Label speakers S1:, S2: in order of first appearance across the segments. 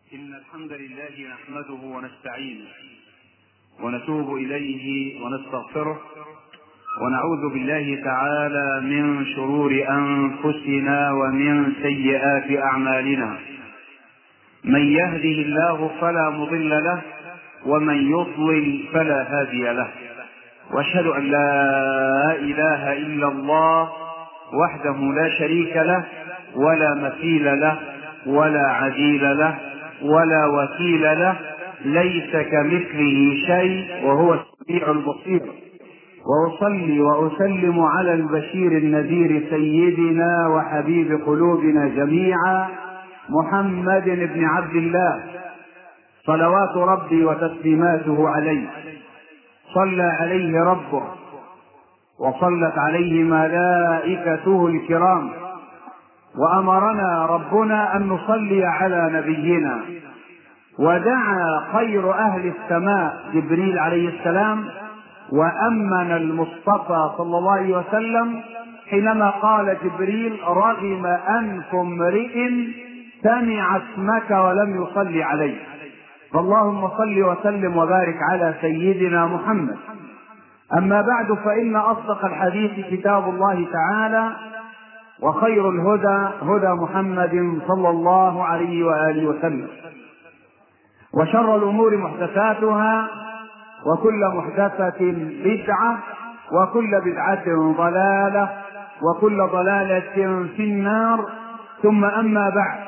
S1: إن الحمد لله نحمده ونستعينه ونتوب إليه ونستغفره ونعوذ بالله تعالى من شرور أنفسنا ومن سيئات أعمالنا. من يهده الله فلا مضل له ومن يضلل فلا هادي له، وأشهد أن لا إله إلا الله وحده لا شريك له ولا مثيل له ولا عديل له ولا وكيل له، ليس كمثله شيء وهو السميع البصير. وأصلي وأسلم على البشير النذير سيدنا وحبيب قلوبنا جميعا محمد بن عبد الله، صلوات ربي وتسليماته عليه. صلى عليه ربه وصلت عليه ملائكته الكرام، وأمرنا ربنا أن نصلي على نبينا. ودعا خير أهل السماء جبريل عليه السلام وأمن المصطفى صلى الله عليه وسلم حينما قال جبريل: رغم أنف امرئ سمع اسمك ولم يصلي عليه. فاللهم صل وسلم وبارك على سيدنا محمد. أما بعد، فإن أصدق الحديث كتاب الله تعالى، وخير الهدى هدى محمد صلى الله عليه وآله وسلم، وشر الأمور محدثاتها، وكل محدثة بدعة، وكل بدعة ضلالة، وكل ضلالة في النار. ثم أما بعد،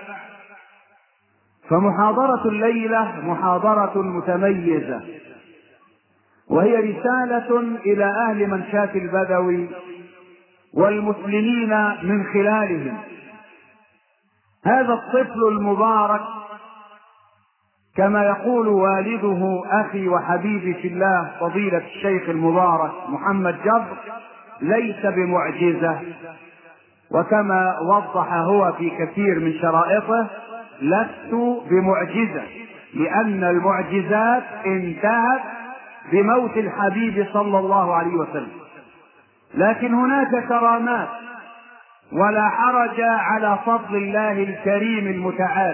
S1: فمحاضرة الليلة محاضرة متميزة، وهي رسالة إلى أهل منشاة البدوي والمسلمين من خلالهم. هذا الطفل المبارك كما يقول والده أخي وحبيبي في الله فضيلة الشيخ المبارك محمد جبر ليس بمعجزة، وكما وضح هو في كثير من شرائطه: لست بمعجزة، لأن المعجزات انتهت بموت الحبيب صلى الله عليه وسلم. لكن هناك كرامات، ولا حرج على فضل الله الكريم المتعال.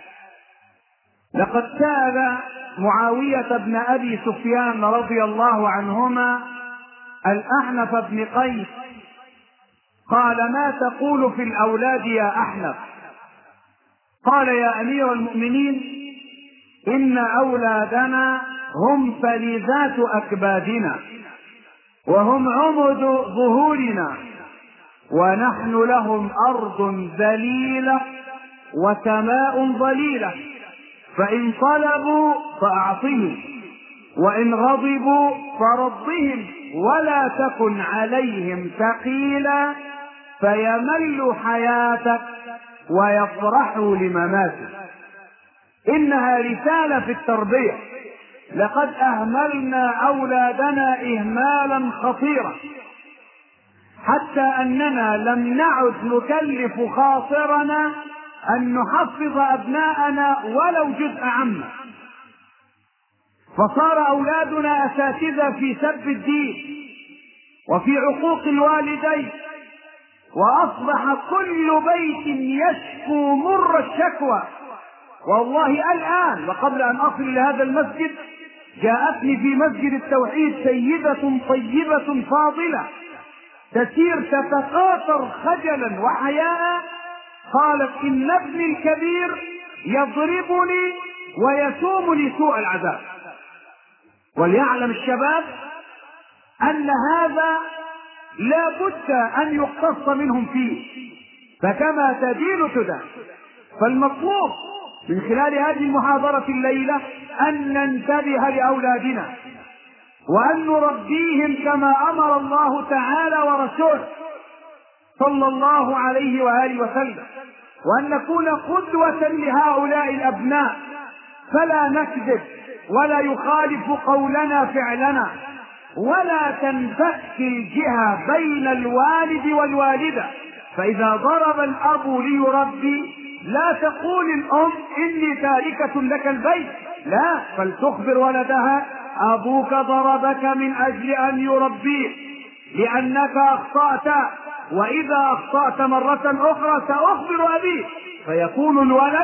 S1: لقد سأل معاوية بن أبي سفيان رضي الله عنهما الأحنف بن قيس، قال: ما تقول في الأولاد يا أحنف؟ قال: يا أمير المؤمنين، إن أولادنا هم فلذات أكبادنا، وهم عمد ظهورنا، ونحن لهم أرض ذليلة وسماء ظليلة، فإن طلبوا فأعطهم، وإن غضبوا فردهم، ولا تكن عليهم ثقيلا فيملوا حياتك ويفرحوا لمماتك. إنها رسالة في التربية. لقد أهملنا أولادنا إهمالا خطيرا، حتى أننا لم نعد نكلف خاطرنا أن نحفظ أبناءنا ولو جزء عامة، فصار أولادنا أساتذة في سب الدين وفي عقوق الوالدين، وأصبح كل بيت يشكو مر الشكوى. والله الآن وقبل أن أصل إلى هذا المسجد جاءتني في مسجد التوحيد سيدة طيبة فاضلة تسير تتقاطر خجلا وحياء، قالت: إن ابني الكبير يضربني ويسومني سوء العذاب. وليعلم الشباب أن هذا لا بد أن يقتص منهم فيه، فكما تدين تدان. فالمطلوب من خلال هذه المحاضرة الليلة أن ننتبه لأولادنا، وأن نربيهم كما أمر الله تعالى ورسوله صلى الله عليه وآله وسلم، وأن نكون قدوة لهؤلاء الأبناء، فلا نكذب ولا يخالف قولنا فعلنا، ولا تنفك الجهة بين الوالد والوالدة. فإذا ضرب الأب ليربي لا تقول الأم: إني تاركة لك البيت، لا، فلتخبر ولدها: أبوك ضربك من أجل أن يربيك لأنك أخطأت، وإذا أخطأت مرة أخرى سأخبر أبيك. فيكون الولد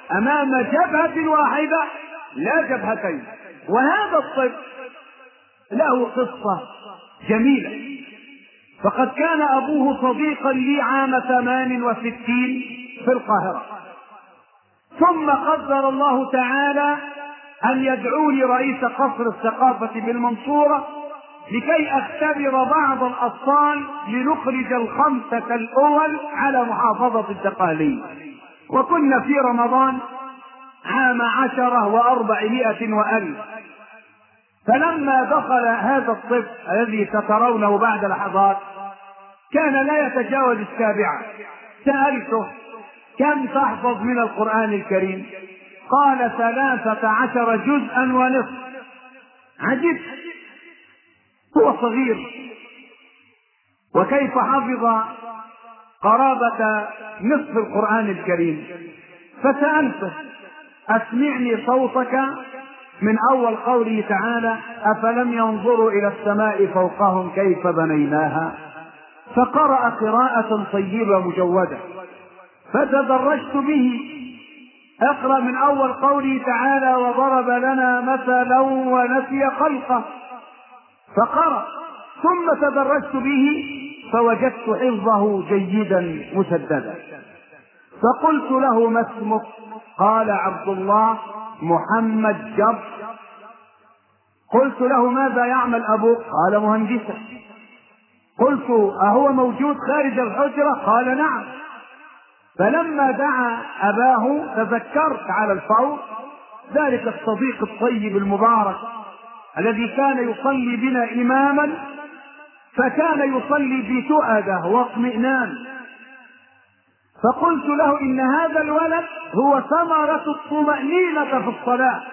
S1: أمام جبهة واحدة لا جبهتين. وهذا الطفل له قصة جميلة. فقد كان أبوه صديقا لي عام 68 في القاهرة، ثم قدر الله تعالى أن يدعوني رئيس قصر الثقافة بالمنصورة لكي أختبر بعض الأطفال لنخرج الخمسة الأول على محافظة الدقهلية. وكنا في رمضان عام 10 و400 وألف. فلما دخل هذا الطفل الذي سترونه بعد لحظات كان لا يتجاوز 7. سألته: كم تحفظ من القرآن الكريم؟ قال: 13 جزءا ونصف. عجبت، هو صغير وكيف حفظ قرابة نصف القرآن الكريم؟ فسألته: أسمعني صوتك من أول قوله تعالى: أفلم ينظروا إلى السماء فوقهم كيف بنيناها. فقرأ قراءة طيبة مجودة، فتدرجت به: اقرأ من أول قوله تعالى: وضرب لنا مثلا ونسي خلقه. فقرأ، ثم تدرجت به فوجدت حفظه جيدا مسددا. فقلت له: ما اسمك؟ قال: عبد الله محمد جبر. قلت له: ماذا يعمل أبوك؟ قال: مهندسا. قلت: أهو موجود خارج الحجرة؟ قال: نعم. فلما دعا أباه تذكرت على الفور ذلك الصديق الطيب المبارك الذي كان يصلي بنا إماما، فكان يصلي بتؤدة واطمئنان. فقلت له: إن هذا الولد هو ثمرة الطمأنينة في الصلاة،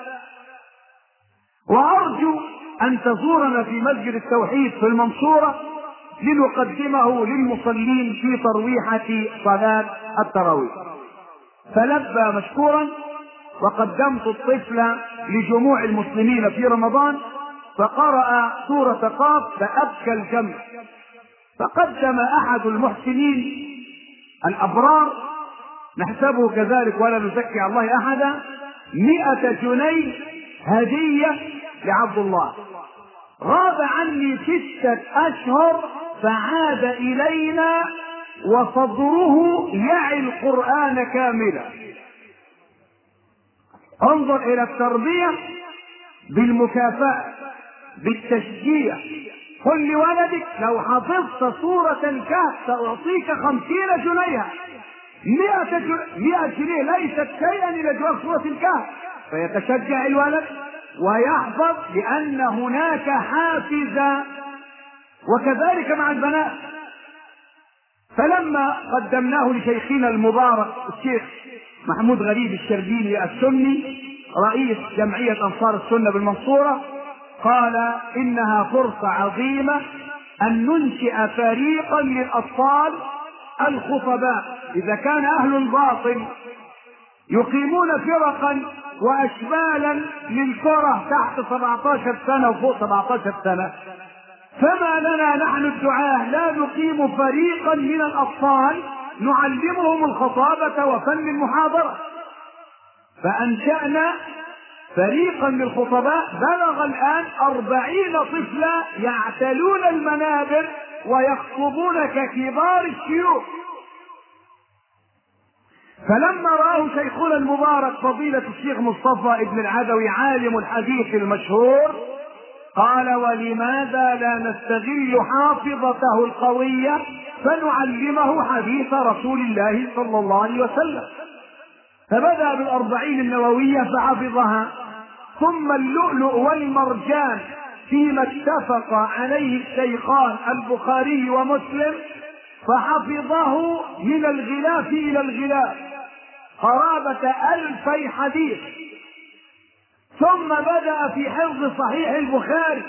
S1: وأرجو أن تزورنا في مسجد التوحيد في المنصورة لنقدمه للمصلين في ترويحة صلاة التراويح. فلبى مشكورا، وقدمت الطفل لجموع المسلمين في رمضان، فقرأ سورة قاف فأبكى الجمع. فقدم أحد المحسنين الأبرار، نحسبه كذلك ولا نزكي على الله أحدا، 100 جنيه هدية لعبد الله. غاب عني 6 أشهر فعاد إلينا وصدره يعي القرآن كاملا. انظر إلى التربية بالمكافأة بالتشجيع. قل لولدك: لو حفظت سورة الكهف سأعطيك 50 جنيها. 100 جنيه ليست شيئا إلى جواب سورة الكهف. فيتشجع الولد ويحفظ لأن هناك حافز. وكذلك مع البنات. فلما قدمناه لشيخنا المبارك الشيخ محمود غريب الشربيني السني رئيس جمعية أنصار السنة بالمنصورة، قال: إنها فرصة عظيمة أن ننشئ فريقا للأطفال الخطباء. إذا كان أهل الباطل يقيمون فرقا وأشبالا للكرة تحت 17 سنة وفوق 17 سنة، فما لنا نحن الدعاة لا نقيم فريقا من الأطفال نعلمهم الخطابة وفن المحاضرة. فأنشأنا فريقا للخطباء بلغ الآن 40 طفلا يعتلون المنابر ويخطبون ككبار الشيوخ. فلما رآه شيخنا المبارك فضيلة الشيخ مصطفى ابن العدوي عالم الحديث المشهور، قال: ولماذا لا نستغل حافظته القوية فنعلمه حديث رسول الله صلى الله عليه وسلم. فبدأ بال40 النووية فحفظها، ثم اللؤلؤ والمرجان فيما اتفق عليه الشيخان البخاري ومسلم فحفظه من الغلاف إلى الغلاف قرابة 2000 حديث. ثم بدأ في حفظ صحيح البخاري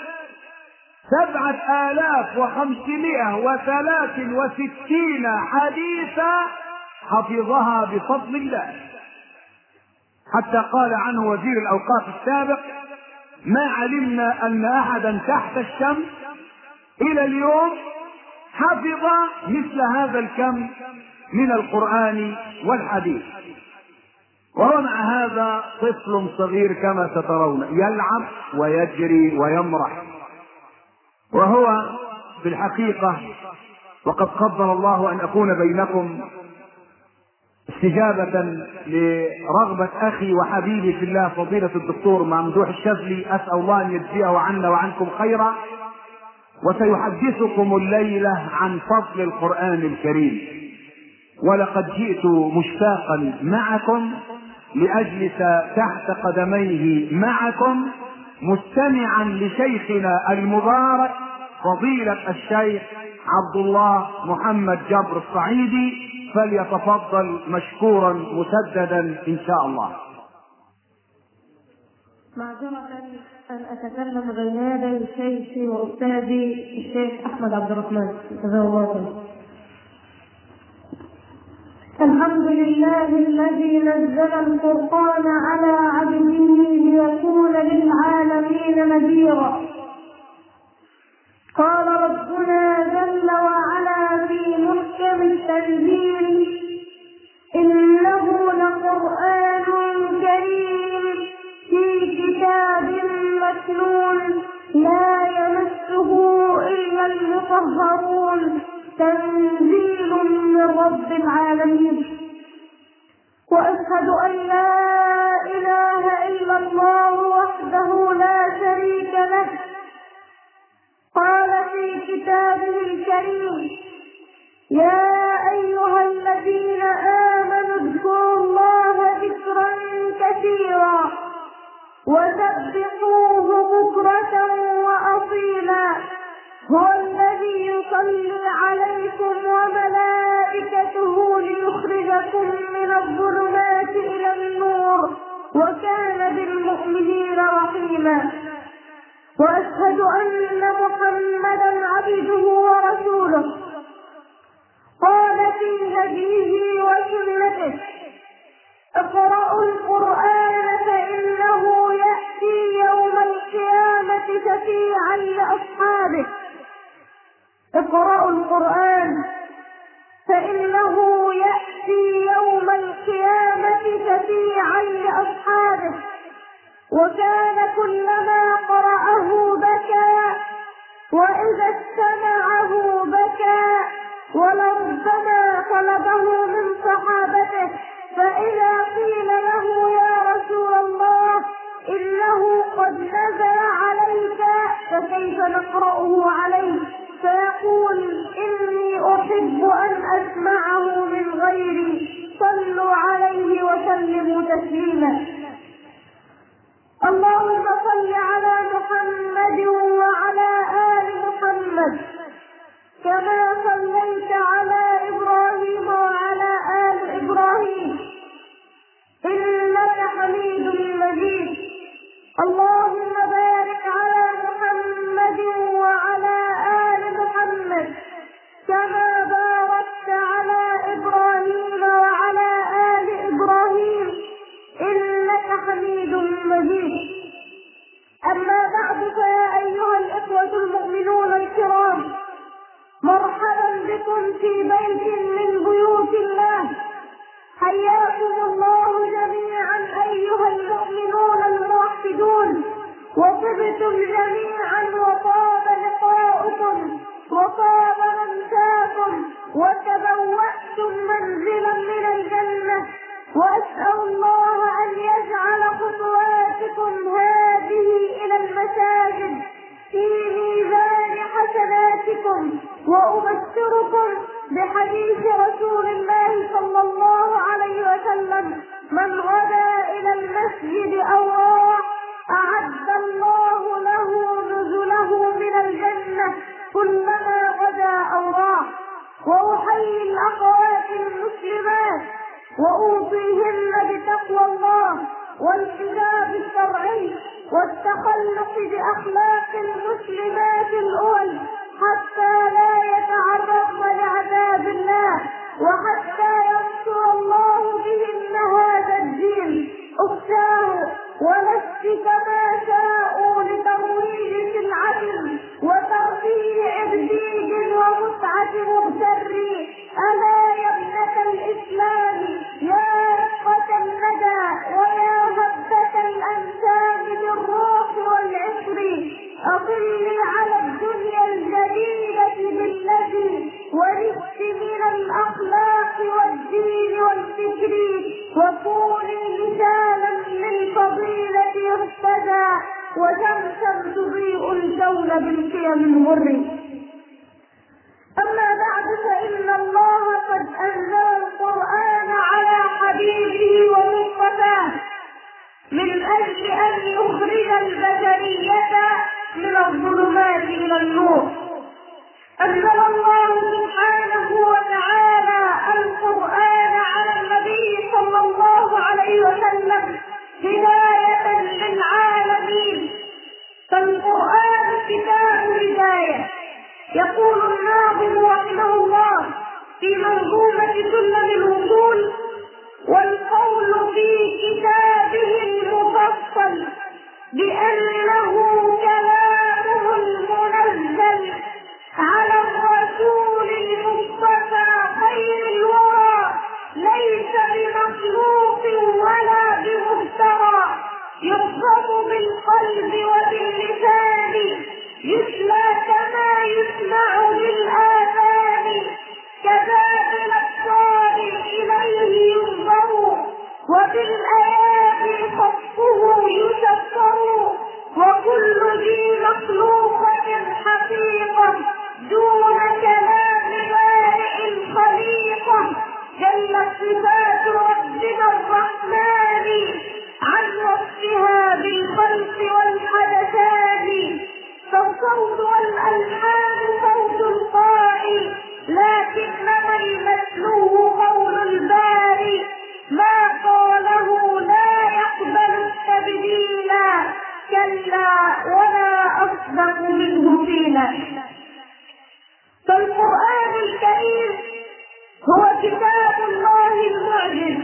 S1: 7563 حديثا حفظها بفضل الله، حتى قال عنه وزير الأوقاف السابق: ما علمنا أن أحدا تحت الشمس إلى اليوم حفظ مثل هذا الكم من القرآن والحديث. وهو مع هذا طفل صغير كما سترون، يلعب ويجري ويمرح، وهو في الحقيقة وقد قدر الله أن أكون بينكم استجابة لرغبة أخي وحبيبي في الله فضيلة الدكتور ممدوح الشاذلي، أسأل الله أن يجزيه عنا وعنكم خيرا. وسيحدثكم الليلة عن فضل القرآن الكريم، ولقد جئت مشتاقا معكم لأجلس تحت قدميه معكم مستمعا لشيخنا المبارك فضيلة الشيخ عبد الله محمد جبر الصعيدي، فليتفضل مشكورا مسددا إن شاء الله.
S2: معذرة أن أتكلم بين يدي شيخي وأستاذي الشيخ أحمد عبد الرحمن جزاه الله خيرا. الحمد لله الذي نزل الفرقان على عبده ليكون للعالمين نذيرا. قال ربنا جل وعلا في محكم التنزيل: إنه لقرآن كريم في كتاب مكنون لا يمسه إلا المطهرون تنزيل من رب العالمين. وأشهد أن لا إله إلا الله وحده لا شريك له. قال في كتابه الكريم: يا أيها الذين آمنوا اذكروا الله ذكرا كثيرا وسبحوه بكرة وأصيلا هو الذي يصلي عليكم وملائكته ليخرجكم من الظلمات إلى النور وكان بالمؤمنين رحيما. وأشهد أن محمدا عبده ورسوله. قال في هديه وسنته: اقرأوا القرآن فإنه يأتي يوم القيامة شفيعا لأصحابه. اقرأوا القرآن فإنه يأتي يوم القيامة شفيعا لأصحابه. وكان كلما قرأه بكى وإذا استمعه بكى ولربما طلبه من صحابته، فإذا قيل له يا رسول الله إنه قد نزل عليك فكيف نقرأه عليه؟ فيقول: إني أحب أن أسمعه من غيري، صلوا عليه وسلموا تسليما. اللهم صل على محمد وعلى آل محمد كما صليت على إبراهيم وعلى آل إبراهيم إنك حميد مجيد. اللهم بارك على محمد وعلى آل محمد كما باركت على إبراهيم وعلى آل إبراهيم إنك حميد مجيد. أما بعد، فيا أيها الإخوة المؤمنون الكرام، مرحبا بكم في بيت من بيوت الله. حياكم الله جميعا أيها المؤمنون الموحدون، وطبتم جميعا وطاب لقاؤكم وطاب ممشاكم وتبوأتم منزلا من الجنة. وأسأل الله أن يجعل خطواتكم هذه إلى المساجد في ميزان حسناتكم. وأبشركم بحديث رسول الله صلى الله عليه وسلم: من غدا إلى المسجد أو راح أعد الله له نزله من الجنة كلما غدا أو راح. وأحيي الأخوات المسلمات وأوصيهن بتقوى الله والحجاب الشرعي والتخلق بأخلاق المسلمات الأول حتى لا يتعرضن لعذاب الله وحتى ينصر الله بهن هذا الدين. اختاروا ولست كما شاءوا لترويج سلعة وترفيه إبديج ومتعة مغتر. ألا يا ابنة الإسلام يا رفقة الندى، والذكر، وكوني مثالا للفضيلة يهتدى، وشمسا تضيء الكون بالقيم الغر. أما بعد، فإن الله قد أنزل القرآن على حبيبه ومصطفاه من أجل أن يخرج البشرية من الظلمات إلى النور. أنزل الله سبحانه وتعالى القرآن على النبي صلى الله عليه وسلم هداية للعالمين، فالقرآن كتاب هداية. يقول الناظم رحمه الله في منظومة سلم الوصول: والقول في كتابه المفصل بأنه كلامه المنزل على الرسول المصطفى خير الورى، ليس بمخلوق ولا بمفترى، يفهم بالقلب وباللسان، يتلى كما يسمع بالآذان، كذا بالأبصار إليه ينظر، وبالآيات خطه يشكر، وكل ذي مخلوقة حقيقة دون كلام بارئ الخليقة. جلت صفات ربنا الرحمن عن وصفها بالخلق والحدثان، فالصوت والألحان صوت القائل، لكنما المتلو قول الباري، ما قاله لا يقبل التبديلا، كلا ولا أصدق منه قيلا. فالقرآن الكريم هو كتاب الله المعجز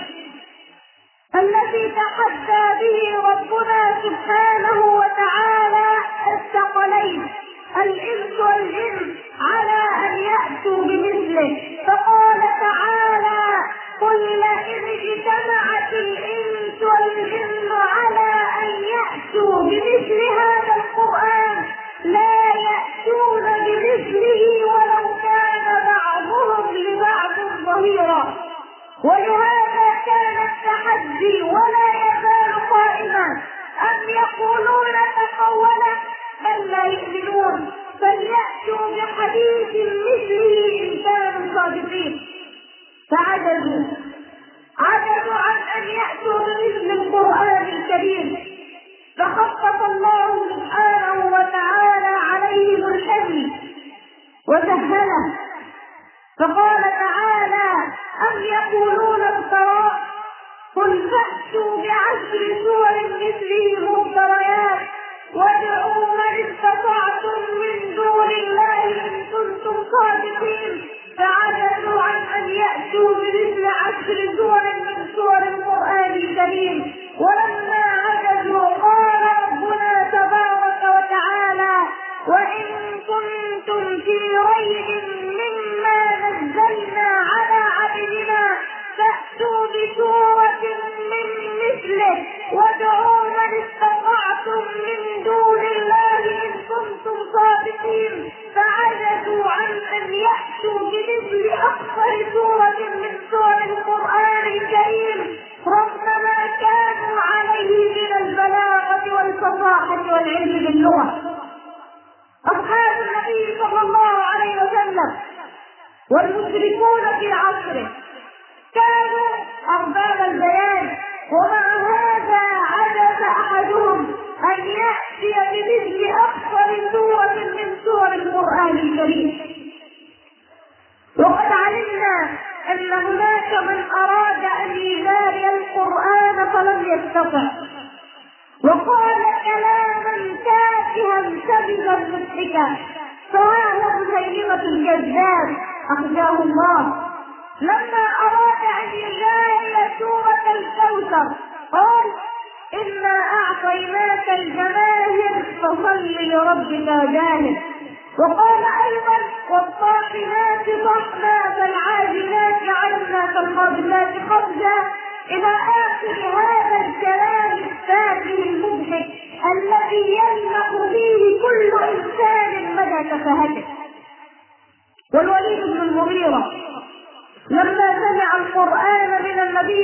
S2: الذي تحدى به ربنا سبحانه وتعالى الثقلين الإنس والجن على أن يأتوا بمثله، فقال تعالى: قل لئن اجتمعت الإنس والجن على أن يأتوا بمثل هذا القرآن لا يأتون بمثله ولو كان بعضهم لبعض ظهيرا. ولهذا كان التحدي ولا يزال قائما، أم يقولون تقوله بل لا يؤمنون، فليأتوا بحديث مثله إن كانوا صادقين. فعجزوا عن أن يأتوا بمثل القرآن الكريم، فخفف الله سبحانه وتعالى عليهم الحمل وسهله، فقال تعالى: أم يقولون افتراه، قل فأتوا بعشر سور مثله مفتريات، وادعوا من استطعتم من دون الله إن كنتم صادقين. فعجزوا عن أن يأتوا بمثل 10 سور من سور القرآن الكريم. ولما عجزوا قال ربنا تبارك وتعالى: وإن كنتم في ريب مما نزلنا على عبدنا فأتوا بسورة من مثله وادعوا من استطعتم من دون الله إن كنتم صادقين. فعجزوا عن أن يأتوا بمثل أكثر سورة من سور القرآن الكريم رغم ما كانوا عليه من البلاغة والفصاحة والعلم باللغة. أصحاب النبي صلى الله عليه وسلم والمشركون في عصره كانوا أرباب البيان، ومع هذا عجز أحدهم أن يأتي بمثل أكثر سورة من سور القرآن الكريم. وقد علمنا أن هناك من أراد أن يجاري القرآن فلم يستطع، وقال كلاما تافها سببا مضحكا، فهو مسيلمة الكذاب أخزاه الله لما أراد أن يجاري سورة الكوثر قال: إنا أعطيناك الجماهر فصل لربك وجاهد. وقال أيضا: والطاحنات طحنا فالعاجلات عجلا فالقابلات قبضا، إلى آخر هذا الكلام التافه المضحك الذي يلمح فيه كل إنسان مدى تفاهته. والوليد بن المغيرة لما سمع القرآن من النبي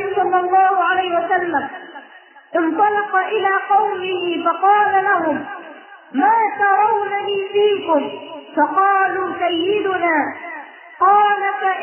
S2: فانطلق إلى قومه فقال لهم: ما ترونني فيكم؟ فقالوا: سيدنا. قال: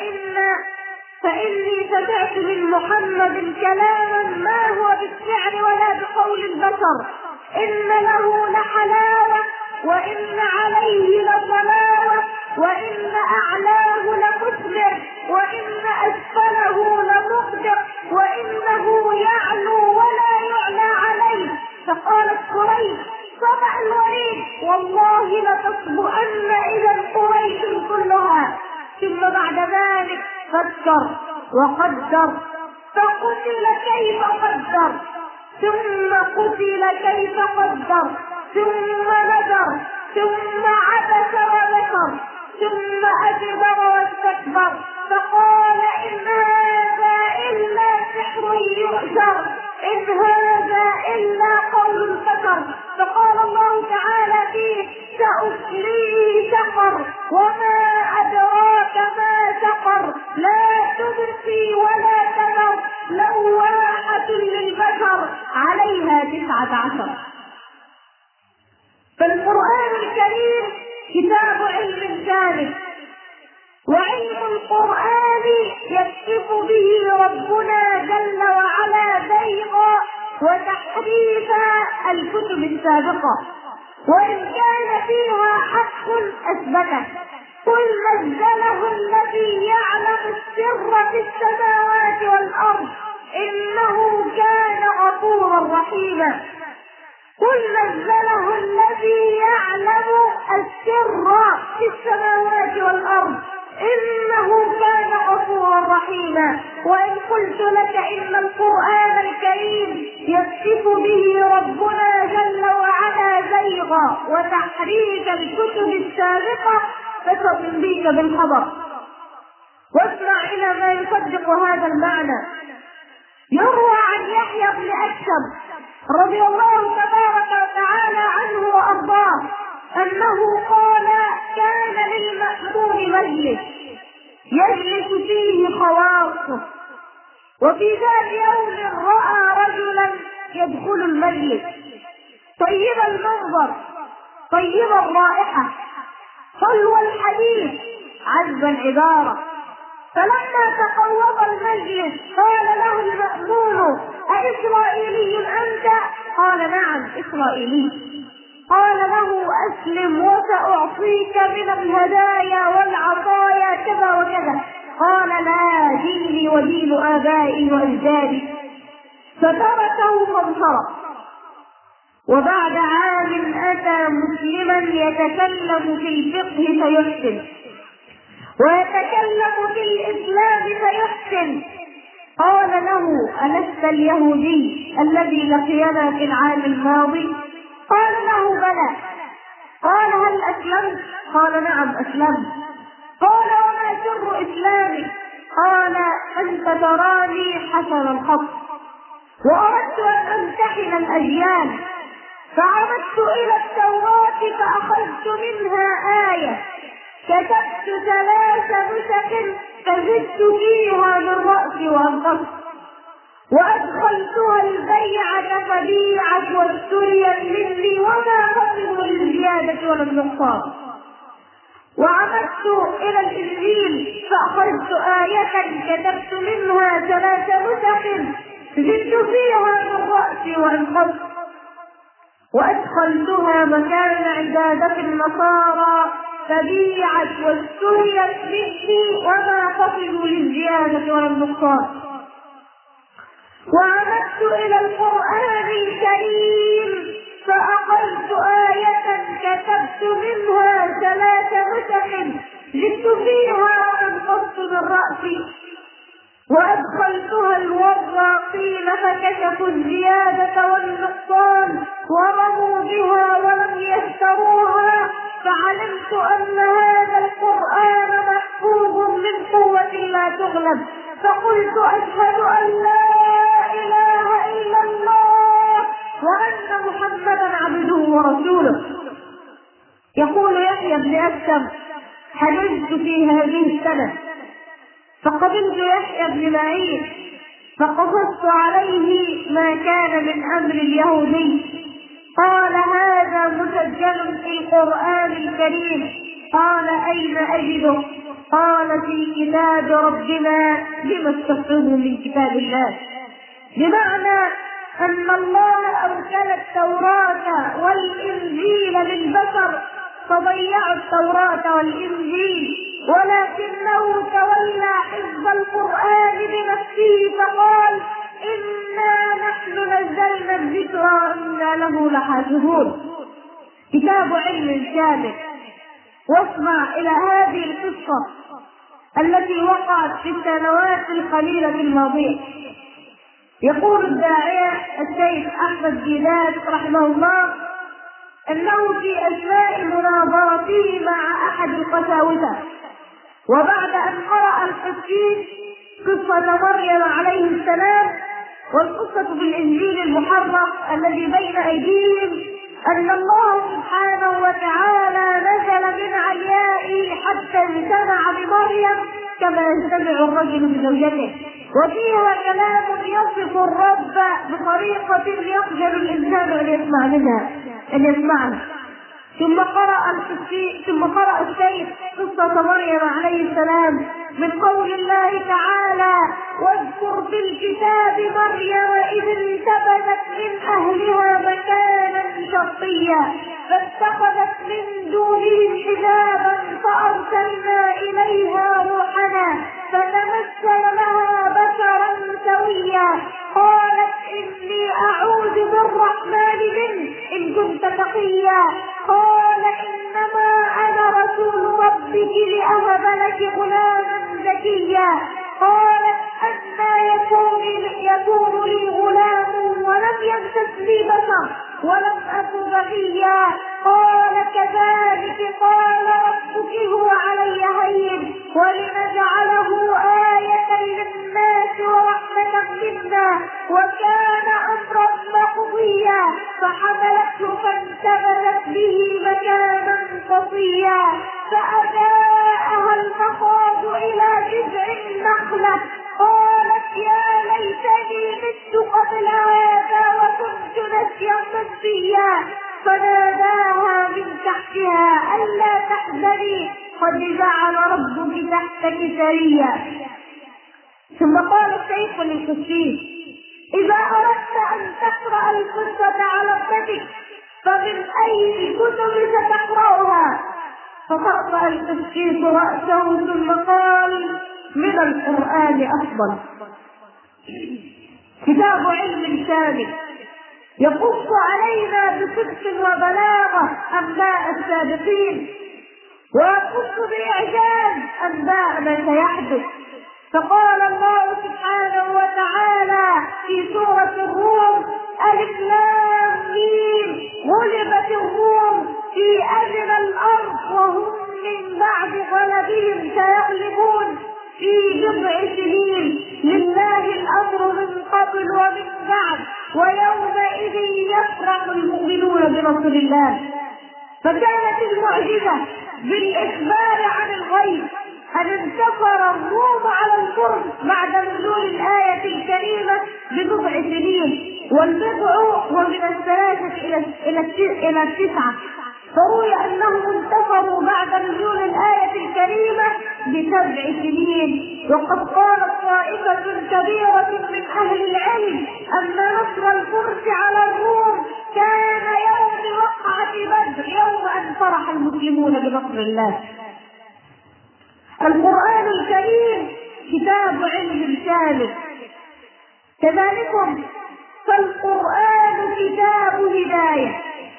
S2: فإني سمعت من محمد كلاما ما هو بالشعر ولا بقول البشر، إن له لحلاوة وإن عليه لطلاوة، وإن أعلاه لمثمر وإن أسفله لمقدر، وإنه يعلو ولا يعلى عليه. فقالت قريش: صدع الوليد، والله لتصبؤن إذا قريش كلها. ثم بعد ذلك فكر وقدر، فقتل كيف قدر، ثم قتل كيف قدر، ثم نذر، ثم عبس وبشر، ثم أدبر واستكبر، فقال: إن هذا إلا سحر يؤثر، إن هذا إلا قول البشر. فقال الله تعالى فيه: سأصليه سقر، وما أدراك ما سقر، لا تبقي ولا تذر، لواحة للبشر، عليها 19. فالقرآن الكريم كتاب علم شامل، وعلم القرآن يكشف به ربنا جل وعلا زيغ وتحريف الكتب السابقة، وإن كان فيها حق أثبته. قل نزله الذي يعلم السر في السماوات والأرض، إنه كان غفورا رحيما. قل نزله الذي يعلم السر في السماوات والأرض، إنه كان غفورا رحيما. وإن قلت لك إن القرآن الكريم يكشف به ربنا جل وعلا زيغ وتحريف الكتب السابقة، فتنبيك بالخبر. واسمع إلى ما يصدق هذا المعنى. يروى عن يحيى بن أكثر رضي الله تبارك وتعالى عنه وأرضاه أنه قال: كان للمأمون مجلس يجلس فيه خواصه، وفي ذات يوم رأى رجلا يدخل المجلس طيب المنظر طيب الرائحة حلو الحديث عذب العبارة. فلما تقوض المجلس قال له المأمون: أإسرائيلي أنت؟ قال: نعم إسرائيلي. قال له: أسلم وسأعطيك من الهدايا والعطايا كذا وكذا. قال: لا، ديني ودين آبائي وأجدادي. فتركه وانصرف. وبعد عام أتى مسلما يتكلم في الفقه فيحسن، ويتكلم في الإسلام فيحسن. قال له: ألست اليهودي الذي لقينا في العام الماضي؟ قال له: بلى. قال: هل أسلمت؟ قال: نعم أسلمت. قال: وما سر إسلامك؟ قال: أنت تراني حسن الخط، وأردت أن أمتحن الأجيال، فعمدت إلى التوراة فأخذت منها آية، كتبت 3 نسخ فزدت فيها من رأسي وأنقصت، وأدخلتها البيعة فبيعت واشتريت مني وما قبلوا للزيادة ولا النقصان. وعمدت إلى الإنجيل فأخذت آية كتبت منها 3 نسخ زدت فيها من رأسي وأنقصت، وأدخلتها مكان عبادة النصارى فبيعت واشتريت مني وما قبلوا للزيادة ولا النقصان. وعمدت إلى القرآن الكريم فأخذت آية كتبت منها 3 نسخ زدت فيها وأنقصت من رأسي، وأدخلتها الوراقين فكشفوا الزيادة والنقصان ورموا بها ولم يشتروها، فعلمت أن هذا القرآن محفوظ من قوة لا تغلب، فقلت: أشهد أن لا إله إلا الله وأن محمدا عبده ورسوله. يقول يحيى بن أكثر: حججت في هذه السنة، فقبلت يحيى بن معين فقصصت عليه ما كان من أمر اليهودي. قال هذا مسجل في القرآن الكريم. قال أين أجده؟ قال في كتاب ربنا لما استخدمه من كتاب الله. بمعنى أن الله أرسل التوراة والإنجيل للبشر فضيعوا التوراة والإنجيل، ولكنه تولى حفظ القرآن بنفسه فقال إنا نحن نزلنا الذكر وإنا له لحافظون. كتاب علم شامل. واسمع إلى هذه القصة التي وقعت في السنوات القليلة الماضية. يقول الداعية الشيخ أحمد جيدات رحمه الله أنه في أثناء مناظرته مع أحد القساوسة، وبعد أن قرأ القسيس قصة مريم عليه السلام والقصة بالإنجيل المحرف الذي بين أيديهم أن الله سبحانه وتعالى نزل من عليائه حتى اجتمع بمريم كما يجتمع الرجل بزوجته، وفيها كلام يصف الرب بطريقة يقدر الإنسان أن يسمعها. ثم قرأ السيد قصة مريم عليه السلام من قول الله تعالى واذكر في الكتاب مريم إذ انتبذت من أهلها مكانا شرقيا فاتخذت من دونهم حجابا فأرسلنا إليها روحنا فتمثل لها بشرا سويا قالت إني أعوذ بالرحمن منك إن كنت تقيا قال إنما أنا رسول ربك لأهب لك غلاما زكيا قالت أنى يكون لي غلام ولم يمسسني بشر ولم أك بغيا قال كذلك قال ربك هو علي هين ولنجعله آية للناس ورحمة منا وكان أمرا مقضيا فحملته فانتبذت به مكانا قصيا فأجاءها المخاض إلى جذع النخلة قالت يا ليتني مت قبل هذا وكنت نسيا منسيا فناداها من تحتها ألا تحزني قد جعل ربك تحتك سريا. ثم قال الشيخ للقسيس إذا أردت أن تقرأ القصة على ابنتك فمن أي كتب ستقرأها؟ فطأطأ القسيس رأسه ثم قال من القرآن أفضل. كتاب علم شامل يقص علينا بصدق وبلاغة أنباء السابقين ويقص بإعجاز أنباء ما سيحدث. فقال الله سبحانه وتعالى في سورة الروم ألف لام ميم غلبت الروم في أدنى الأرض وهم من بعد غلبهم سيغلبون في بضع سنين لله الأمر من قبل ومن بعد ويومئذ يفرح المؤمنون بنصر الله. فكانت المعجزة بالإخبار عن الغيب أن انتصر الروم على الفرس بعد نزول الآية الكريمة ببضع سنين، والبضع هو من 3 إلى 9. فروي أنهم انتصروا بعد نزول الآية الكريمة ب7 سنين. وقد قالت طائفة كبيرة من أهل العلم أن نصر الفرس على الروم كان يوم وقعة بدر، يوم أن فرح المسلمون بنصر الله. القرآن الكريم كتاب علم شامل. كذلكم فالقرآن كتاب هداية.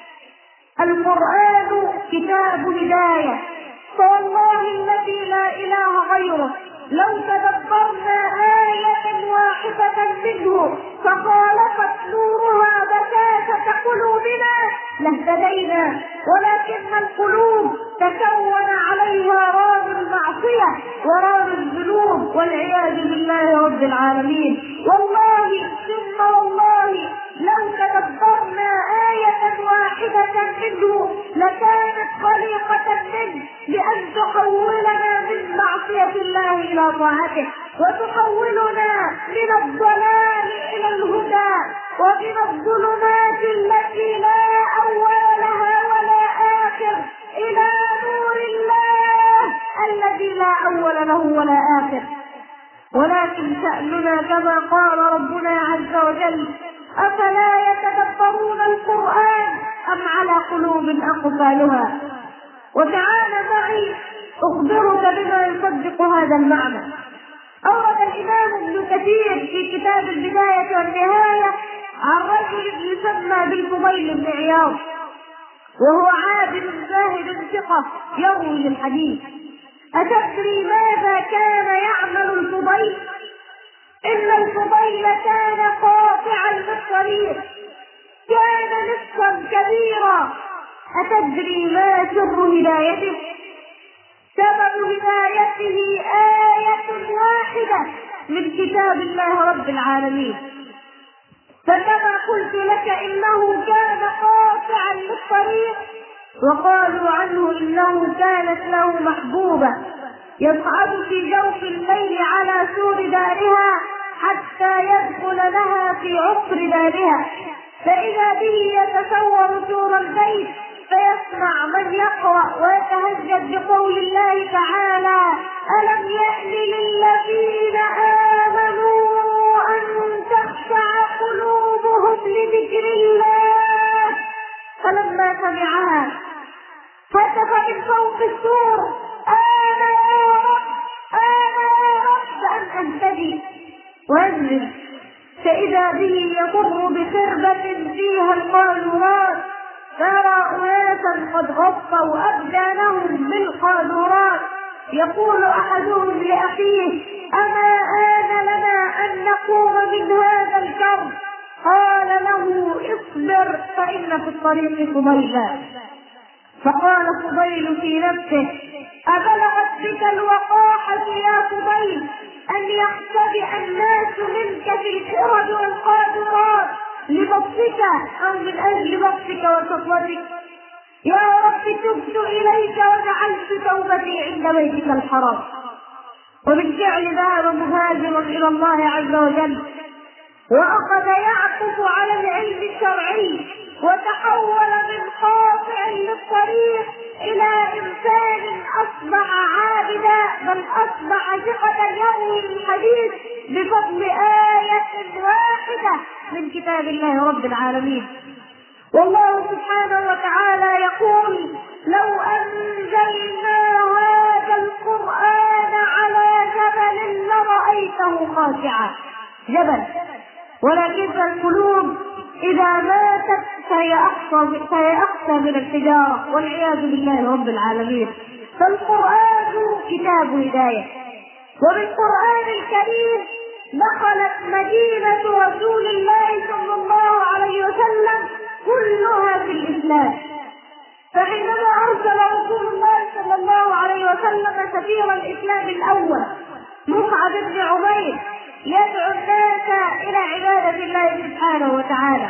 S2: القرآن كتاب هداية. فوالله الذي لا إله غيره لو تدبرنا آية واحدة منه فخالفت نورها بشاشة قلوبنا لاهتدينا، ولكن القلوب تكون عليها ران المعصية وران الذنوب والعياذ بالله رب العالمين. والله ثم والله لو تدبرنا آية واحدة منه لكانت خليقة منه بأن تحولنا من معصية معصية الله إلى طاعته، وتحولنا من الضلال إلى الهدى، ومن الظلمات التي لا أول لها ولا آخر إلى نور الله الذي لا أول له ولا آخر. ولكن شأننا كما قال ربنا عز وجل: أفلا يتدبرون القرآن أم على قلوب أقفالها. وتعالى معي أخبرك بما يصدق هذا المعنى. أورد الإمام ابن كثير في كتاب البداية والنهاية عن رجل يسمى بالفضيل بن عياض، وهو عابد زاهد ثقة يروي الحديث. أتدري ماذا كان يعمل الفضيل؟ إن الفضيل كان قاطعا للطريق، كان نصفا كبيرا. أتدري ما سر هدايته؟ سبب هدايته آية واحدة من كتاب الله رب العالمين. فكما قلت لك إنه كان قاطعا للطريق، وقالوا عنه إنه كانت له محبوبة يصعد في جوف الليل على سور دارها حتى يدخل لها في عقر دارها، فإذا به يتسور سور البيت فيسمع من يقرأ ويتهجد بقول الله تعالى: ألم يأن للذين آمنوا أن تخشع قلوبهم لذكر الله. فلما سمعها هتف من فوق السور: أنا يا رب، أنا يا رب أن أهتدي، وينزل فإذا به يمر بخربة فيها القاذورات، ترى أناسا قد غطوا أبدانهم بالقاذورات، يقول أحدهم لأخيه: أما آن لنا أن نقوم من هذا الكرب؟ قال له: اصبر فإن في الطريق فضيلا. فقال فضيل في نفسه: أبلغت بك الوقاحة يا فضيل أن يختبئ الناس منك في الكرب والقاذورات لبطشك أو من أجل بطشك وسطوتك؟ يا رب تبت إليك وجعلت توبتي عند بيتك الحرام. وبالفعل ذهب مهاجرا إلى الله عز وجل، وأخذ يعكف على العلم الشرعي، وتحول من قاطع للطريق إلى إنسان أصبح عابدا، بل أصبح ثقة يروي الحديث بفضل آية واحدة من كتاب الله رب العالمين. والله سبحانه وتعالى يقول: لو أنزلنا هذا القرآن على جبل لرأيته خاشعا. جبل، ولكن القلوب إذا ماتت فهي أقسى من الحجارة والعياذ بالله رب العالمين. فالقرآن كتاب هداية، وبالقرآن الكريم دخلت مدينة رسول الله صلى الله عليه وسلم كلها في الإسلام. فحينما أرسل رسول الله صلى الله عليه وسلم سفير الإسلام الأول مصعب بن عمير يدعو الناس إلى عبادة الله سبحانه وتعالى،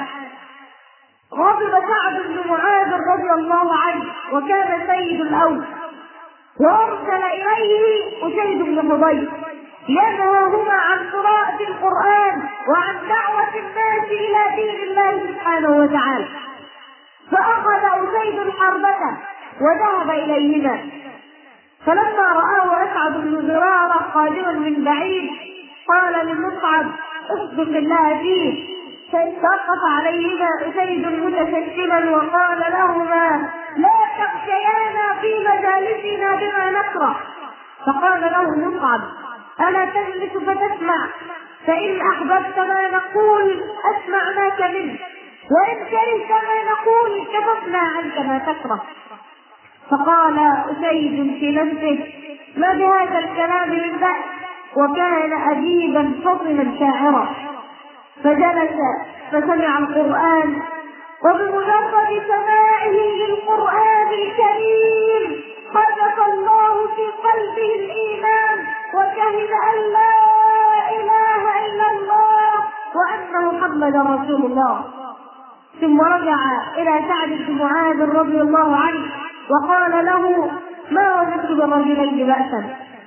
S2: غضب سعد بن معاذ رضي الله عنه وكان سيد الأوس، وأرسل إليه أسيد بن حضير ينهاهما عن قراءة القرآن وعن دعوة الناس إلى دين الله سبحانه وتعالى. فأخذ أسيد الحربة وذهب إليهما، فلما رآه أسعد بن زرارة قادما من بعيد قال لمصعب: اصدق الله فيه. فانتقف عليهما أسيد متشكلا وقال لهما: لا تخشيانا في مجالسنا بما نكره. فقال له مصعب: ألا تجلس فتسمع؟ فإن أحببت ما نقول أسمعناك منه، وإن كرهت ما نقول كففنا عنك ما تكره. فقال أسيد في نفسه: ما بهذا الكلام من بأس، وكان أديبا فطنا شاعرا. فجلس فسمع القرآن، وبمجرد سماعه للقرآن الكريم قذف الله في قلبه الإيمان، وشهد أن لا إله إلا الله وأن محمدا رسول الله. ثم رجع إلى سعد بن معاذ رضي الله عنه وقال له: ما وجدت بالرجلين بأسا.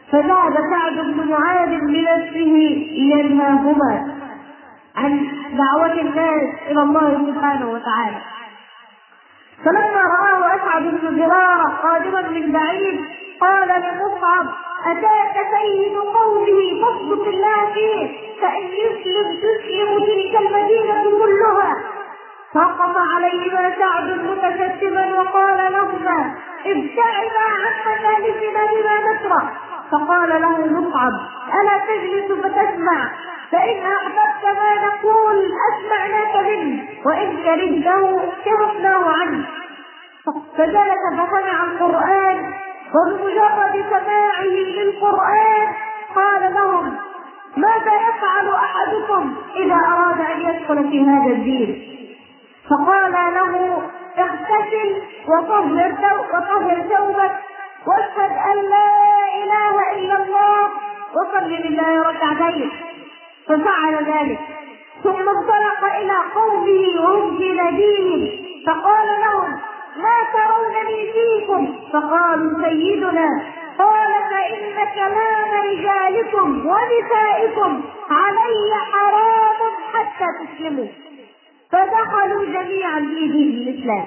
S2: فذهب سعد بن معاذ بنفسه لينهاهما عن دعوة الناس إلى الله سبحانه وتعالى. فلما رآه أسعد بن زرارة قادما من بعيد قال لمصعب: أتاك سيد قومه فاصدق الله فيه، فإن يسلم تسلم تلك المدينة كلها. فقام عليهما سعد متشتما وقال لهما: ابتعدا عن مجالسنا بما نكره. فقال له مصعب: ألا تجلس فتسمع؟ فإن أحببت ما نقول أسمعناك منه، وإن كرهته كرهناه عنه. فجلس فسمع القرآن، وبمجرد سماعه للقرآن قال لهم: ماذا يفعل أحدكم إذا أراد أن يدخل في هذا الدين؟ فقال له: اغتسل وطهر ثوبك واشهد أن لا إله إلا الله وصل لله ركعتين. ففعل ذلك، ثم انطلق إلى قومه وهم في ناديهم فقال لهم: ما ترونني فيكم؟ فقالوا: سيدنا. قال: فإن كلام رجالكم ونسائكم علي حرام حتى تسلموا. فدخلوا جميعا في دين الإسلام.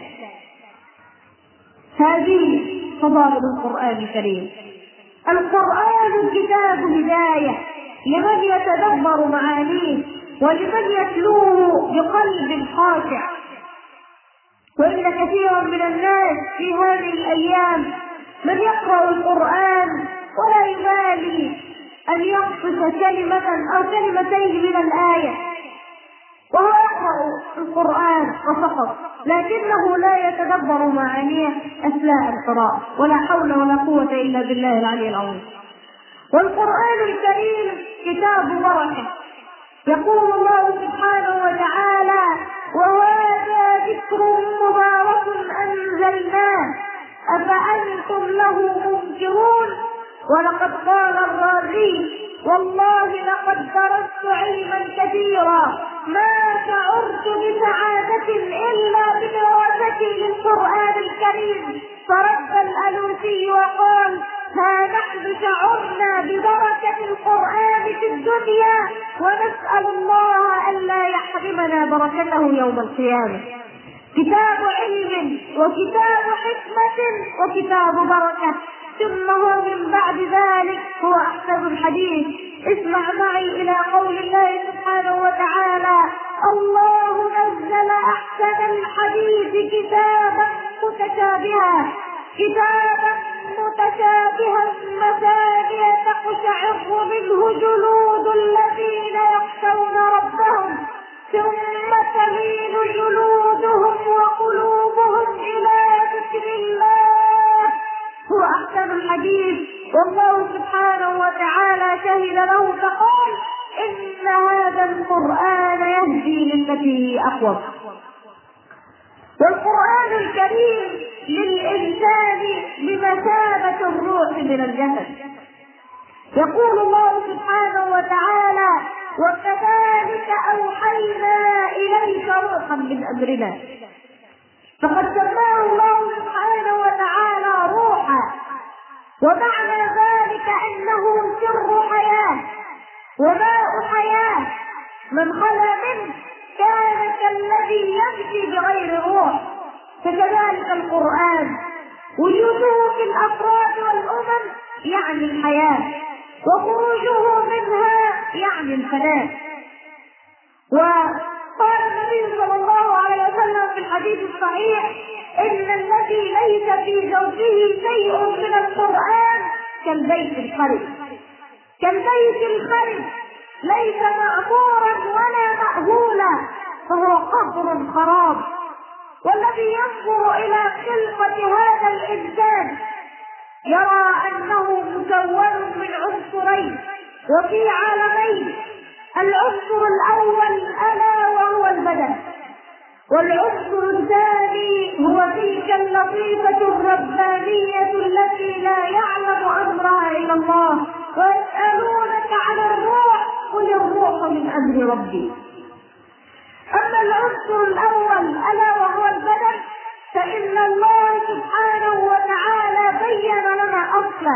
S2: هذه فضائل القرآن الكريم. القرآن كتاب هداية لمن يتدبر معانيه ولمن يتلوه بقلب خاشع. وإن كثيرا من الناس في هذه الأيام من يقرأ القرآن ولا يبالي أن يقصد كلمة أو كلمتين من الآية، وهو يقرأ القرآن وفقط، لكنه لا يتدبر معانيه أثناء القراءة. ولا حول ولا قوة إلا بالله العلي العظيم. والقرآن الكريم كتاب بركة. يقول الله سبحانه وتعالى: وهذا ذكر مبارك أنزلناه أفأنتم له منكرون. ولقد قال الرازي: والله لقد درست علما كثيرا ما شعرت بسعادة إلا بدراستي للقرآن الكريم. فرد الألوسي وقال: ها نحن شعرنا ببركة القرآن في الدنيا ونسأل الله ألا يحرمنا بركته يوم القيامة. كتاب علم وكتاب حكمة وكتاب بركة، ثم هو من بعد ذلك هو أحسن الحديث. اسمع معي إلى قول الله سبحانه وتعالى: الله نزل أحسن الحديث كتابا متشابها مثانية تقشعر منه جلود الذين يخشون ربهم ثم تلين جلودهم وقلوبهم إلى ذكر الله. هو أحسن الحديث، والله سبحانه وتعالى شهد له فقال: إن هذا القرآن يهدي للتي هي أقوم. والقرآن الكريم للإنسان بمثابة الروح من الجسد. يقول الله سبحانه وتعالى: وكذلك أوحينا إليك روحا من أمرنا. فقد سماه الله سبحانه وتعالى روحا، ومعنى ذلك أنه سر حياة وماء حياة. من خلا منه كان كالذي يمشي بغير روح. فكذلك القرآن وجوده في الأفراد والأمم يعني الحياة، وخروجه منها يعني الفناء. وقال النبي صلى الله عليه وسلم في الحديث الصحيح: إن الذي ليس في زوجه شيء من القرآن كالبيت الخرب. كالبيت الخرب ليس معمورا ولا مأهولا، فهو قبر خراب. والذي ينظر إلى خلقة هذا الإنسان يرى أنه مكون من عنصرين وفي عالمين: العنصر الأول ألا وهو البدن، والعنصر الثاني هو تلك اللطيفة الربانية التي لا يعلم أمرها إلا الله. ويسألونك عن الروح قل الروح من أمر ربي. أما العنصر الأول ألا وهو البدن فإن الله سبحانه وتعالى بين لنا أصلا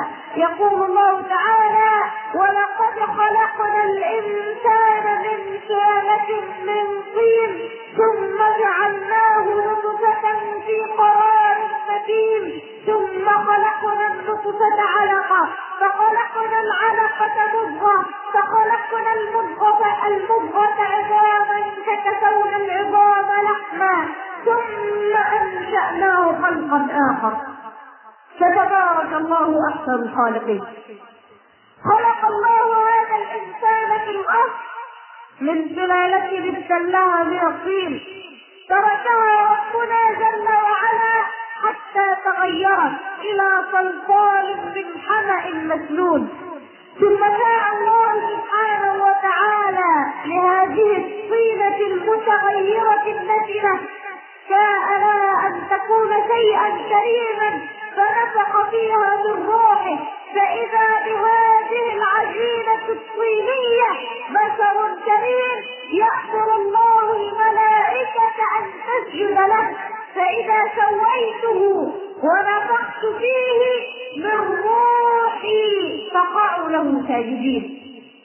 S2: يقول الله تعالى: ولقد خلقنا الإنسان من سلالة من طين ثم جعلناه نطفة في قرار مكين ثم خلقنا النطفة علقة فخلقنا العلقة مضغة فخلقنا المضغة عظاما فكسونا العظام لحما ثم أنشأناه خلقا آخر فتبارك الله أحسن الخالقين. خلق الله هذا الإنسان في الأرض من سلالة ابتلاها من الطين تركها ربنا جل وعلا حتى تغيرت إلى صلصال من حمأ مسنون ثم شاء الله سبحانه وتعالى لهذه الطينة المتغيرة النتنة شاء لها أن تكون شيئا كريما فنفخ فيها من روحه فإذا بهذه العجينة الطينية بشر كريم يأمر الله الملائكة أن تسجد له فإذا سويته ونفخت فيه من روحي فقعوا له ساجدين.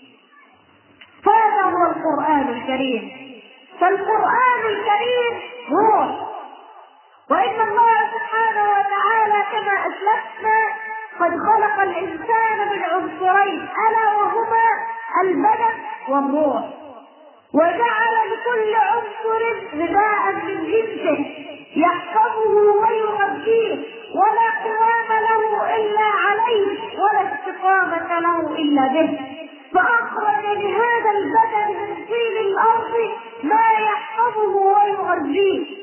S2: هذا هو القرآن الكريم. فالقرآن الكريم روح، وإن الله سبحانه وتعالى كما أسلفنا قد خلق الإنسان من عنصرين ألا وهما البدن والروح، وجعل لكل عنصر غذاء من جنسه يحفظه ويغذيه ولا قوام له إلا عليه ولا استقامة له إلا به، فأخرج لهذا البدن من طين الأرض ما يحفظه ويغذيه.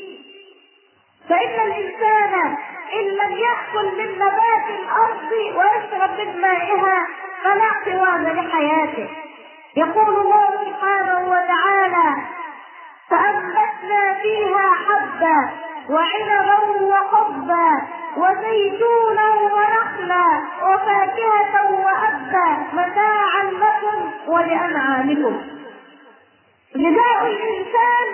S2: فإن الإنسان إن لم يأكل من نبات الأرض ويشرب من مائها فلا قوام لحياته. يقول الله سبحانه وتعالى: فأنبتنا فيها حبا وعنبا وقضبا وزيتونا ونخلا وفاكهة وأبا متاعا لكم ولأنعامكم. غذاء الإنسان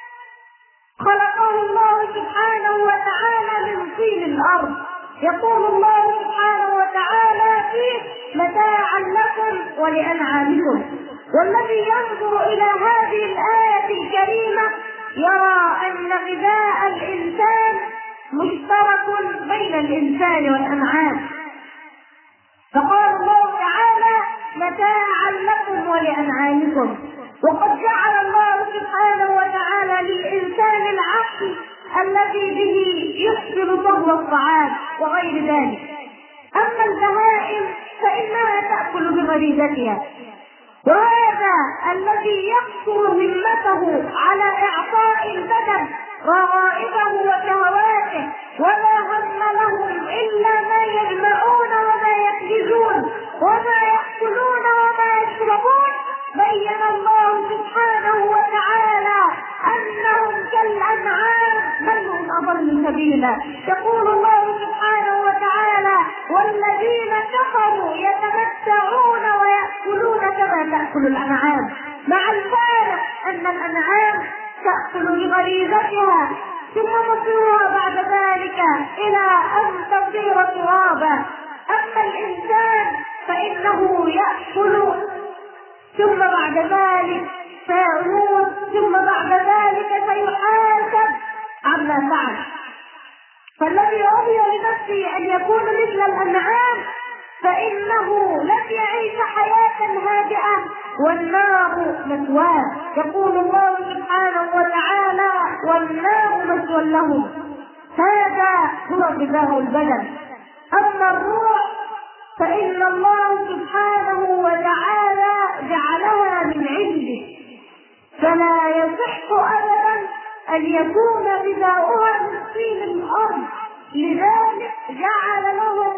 S2: خلقه الله سبحانه وتعالى من طين الأرض. يقول الله سبحانه وتعالى فيه: متاعا لكم ولأنعامكم. والذي ينظر إلى هذه الآية الكريمة يرى أن غذاء الإنسان مشترك بين الإنسان والأنعام، فقال الله تعالى: متاعا لكم ولأنعامكم. وقد جعل الله سبحانه وتعالى للإنسان العقل الذي به يحسن طهو الطعام وغير ذلك. أما البهائم فإنها تأكل بغريزتها، وهذا الذي يقصر همته على إعطاء البدن رغائبه وشهواته ولا هم لهم إلا ما يجمعون وما يكنزون وما يأكلون وما يشربون، بين الله سبحانه وتعالى أنهم كالأنعام بل هم أضل سبيلا. يقول الله سبحانه وتعالى: والذين كفروا يتمتعون ويأكلون كما تأكل الأنعام، مع الفارق أن الأنعام تأكل بغريزتها ثم مصيرها بعد ذلك إلى أن تصير ترابا. أما الإنسان فإنه يأكل ثم بعد ذلك سيموت ثم بعد ذلك سيحاسب عما فعل. فالذي رضي لنفسه أن يكون مثل الأنعام فإنه لم يعيش حياة هادئة والنار مثواه. يقول الله سبحانه وتعالى: والنار مثوى لهم. هذا هو غذاء البدن. أما الروح فإن الله سبحانه وتعالى جعلها من عنده، فلا يصح أبدا أن يكون غذاؤها من طين الأرض، لذلك جعل لها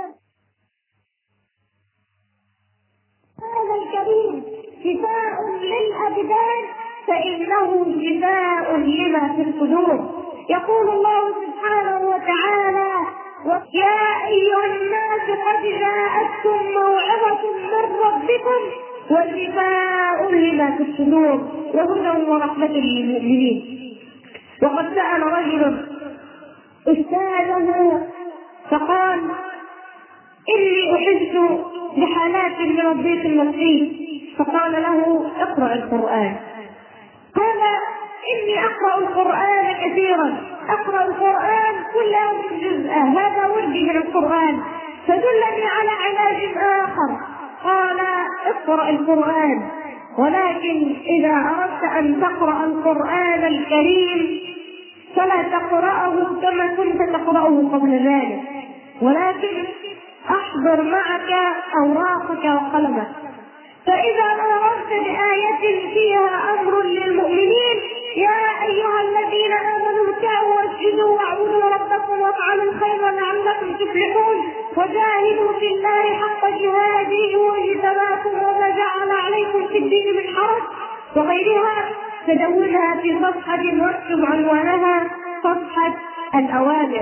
S2: هذا الكريم شفاء للأبدان فإنه شفاء لما في الصدور. يقول الله سبحانه وتعالى: يا أيها الناس قد جاءتكم موعظة من ربكم وشفاء لما في الصدور وهدى ورحمة للمؤمنين. وقد سأل رجل أستاذه فقال: إني أحس بحالات من الضيق النفسي. فقال له اقرأ القرآن. قال إني أقرأ القرآن كثيرا، أقرأ القرآن كل يوم جزءا، هذا وردي من القرآن، فدلني على علاج آخر. قال اقرأ القرآن، ولكن إذا أردت أن تقرأ القرآن الكريم فلا تقرأه كما كنت تقرأه قبل ذلك، ولكن أحضر معك أوراقك وقلمك، فإذا مررت بآية فيها أمر للمؤمنين يا أيها الذين آمنوا اركعوا واسجدوا واعبدوا ربكم وافعلوا الخير لعلكم تفلحون وجاهدوا في الله حق جهاده هو اجتباكم وما جعل عليكم في الدين من حرج وغيرها، تدونها في صفحة واكتب عنوانها صفحة الأوامر.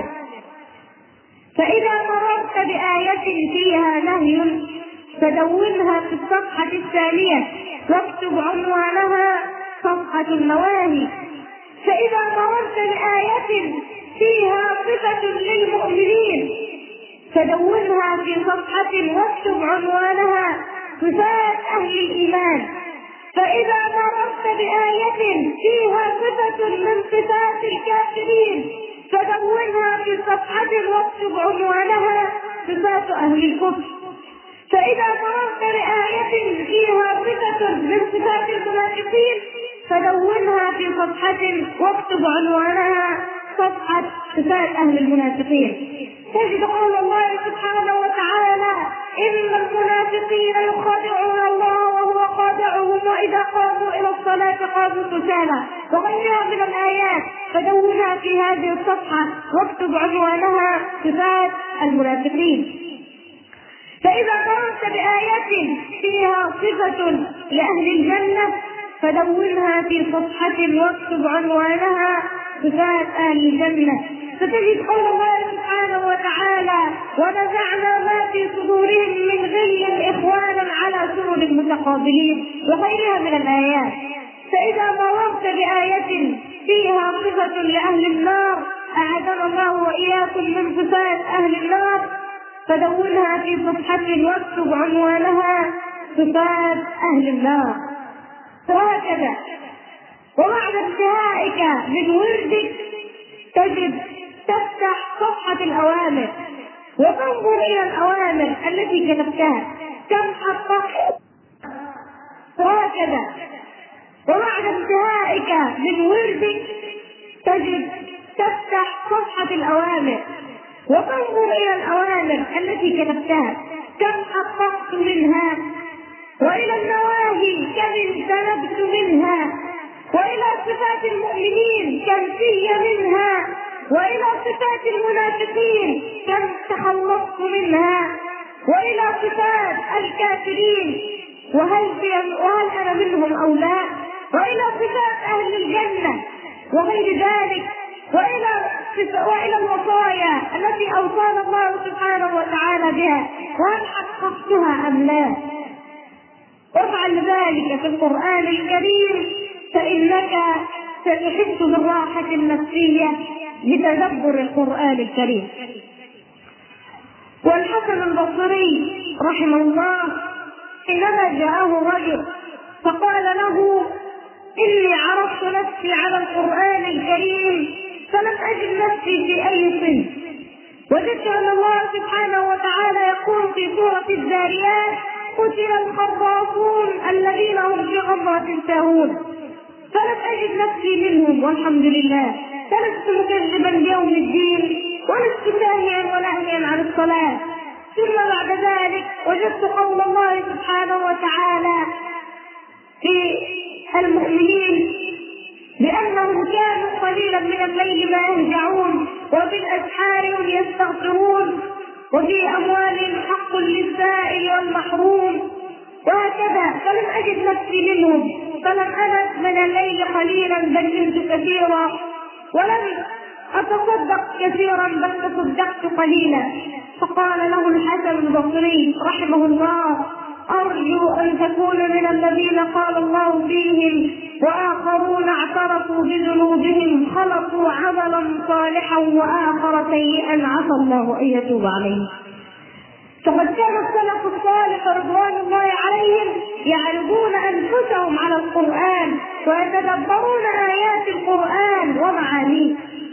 S2: فإذا مررت بآية فيها نهي تدونها في الصفحة الثانية واكتب عنوانها صفحة النواهي. فإذا مررت بآية فيها صفة للمؤمنين تدونها في صفحة واكتب عنوانها صفات أهل الإيمان. فإذا مررت بآية فيها صفة من صفات الكافرين تدونها في صفحة واكتب عنوانها صفات أهل الكفر. فإذا مررت بآية فيها صفة من صفات المنافقين فدونها في صفحة واكتب عنوانها صفحة صفات أهل المنافقين. تجد قول الله سبحانه وتعالى إن المنافقين يخادعون الله وهو خادعهم وإذا قاموا إلى الصلاة قاموا كسالى وغيرها من الآيات، فدونها في هذه الصفحة واكتب عنوانها صفات المنافقين. فإذا مررت بآية فيها صفة لأهل الجنة فدونها في صفحة واكتب عنوانها صفات أهل الجنة. فتجد قول الله سبحانه وتعالى ونزعنا ما في صدورهم من غل إخوانا على سرر متقابلين وغيرها من الآيات. فإذا مررت بآية فيها صفة لأهل النار أعاذنا الله وإياكم من صفات أهل النار فدونها في صفحة واكتب عنوانها صفات أهل النار. وهكذا. وبعد انتهائك من وردك تفتح صفحة الأوامر وتنظر إلى الأوامر التي كتبتها كم حققت. وهكذا. وبعد انتهائك من وردك تفتح صفحة الأوامر وتنظر إلى الأوامر التي كتبتها كم حققت منها، وإلى النواهي كم اجتنبت منها، وإلى صفات المؤمنين كم في منها، وإلى صفات المنافقين كم تخلصت منها، وإلى صفات الكافرين وهل أنا منهم أو لا، وإلى صفات أهل الجنة وغير ذلك، وإلى الوصايا التي أوصانا الله سبحانه وتعالى بها وهل حققتها أم لا. وافعل ذلك في القرآن الكريم فإنك ستحس بالراحة النفسية بتدبر القرآن الكريم. والحسن البصري رحمه الله حينما جاءه رجل فقال له إني عرفت نفسي على القرآن الكريم فلم أجد نفسي في أي صنف، وجدت أن الله سبحانه وتعالى يقول في سورة الذاريات قتل الخراصون الذين هم في غمرة ساهون، فلم أجد نفسي منهم والحمد لله، فلست مكذبا بيوم الدين ولست ساهيا وناهيا عن الصلاة. ثم بعد ذلك وجدت قول الله سبحانه وتعالى في المؤمنين بأنهم كانوا قليلا من الليل ما يهجعون وبالأسحار هم يستغفرون وفي أموالهم حق للسائل والمحروم، وهكذا. فلم أجد نفسي منهم، فلم أنس من الليل قليلا بل نمت كثيرا، ولم أتصدق كثيرا بل تصدقت قليلا. فقال له الحسن البصري رحمه الله أرجو أن تكون من الذين قال الله فيهم وآخرون اعترفوا بذنوبهم خلقوا عملا صالحا وآخر سيئا عسى الله أن يتوب عليه. فقد كان السلف الصالح رضوان الله عليهم يعرضون أنفسهم على القرآن ويتدبرون آيات القرآن ومعانيه.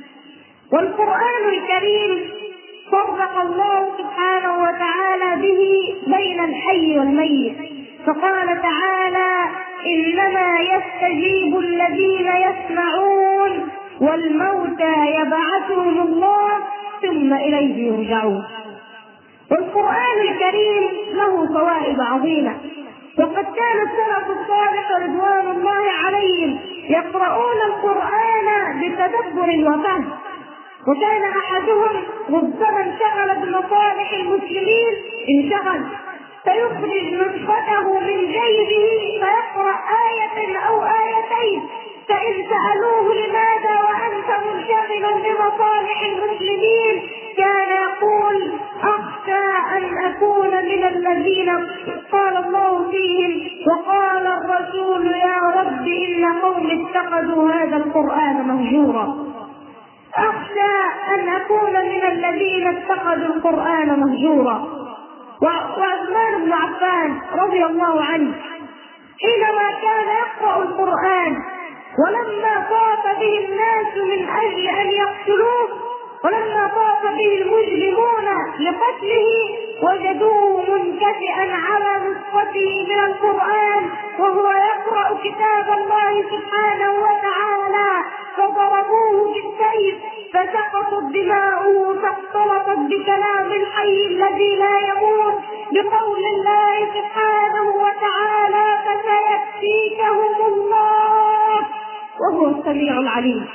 S2: والقرآن الكريم فرق الله سبحانه وتعالى به بين الحي والميت، فقال تعالى: إنما يستجيب الذين يسمعون والموتى يبعثهم الله ثم إليه يرجعون. والقرآن الكريم له فوائد عظيمة، وقد كان السلف الصالح رضوان الله عليهم يقرؤون القرآن بتدبر وفهم، وكان أحدهم ربما انشغل بمصالح المسلمين انشغل فيخرج نسخته من جيبه فيقرأ آية أو آيتين، فإن سألوه لماذا وأنت منشغل بمصالح المسلمين كان يقول: أخشى أن أكون من الذين قال الله فيهم وقال الرسول يا رب إن قوم اتخذوا هذا القرآن مهجورا. أخشى أن أكون من الذين اتخذوا القرآن مهجورا. وعثمان بن عفان رضي الله عنه حينما كان يقرأ القرآن ولما طاف به الناس من أجل أن يقتلوه، ولما طاف به المجرمون لقتله وجدوه منكفئا على نسخته من القرآن وهو يقرأ كتاب الله سبحانه وتعالى، فضربوه بالسيف فسقطت دماؤه فاختلطت بكلام الحي الذي لا يموت بقول الله سبحانه وتعالى: فسيكفيكهم الله وهو السميع العليم.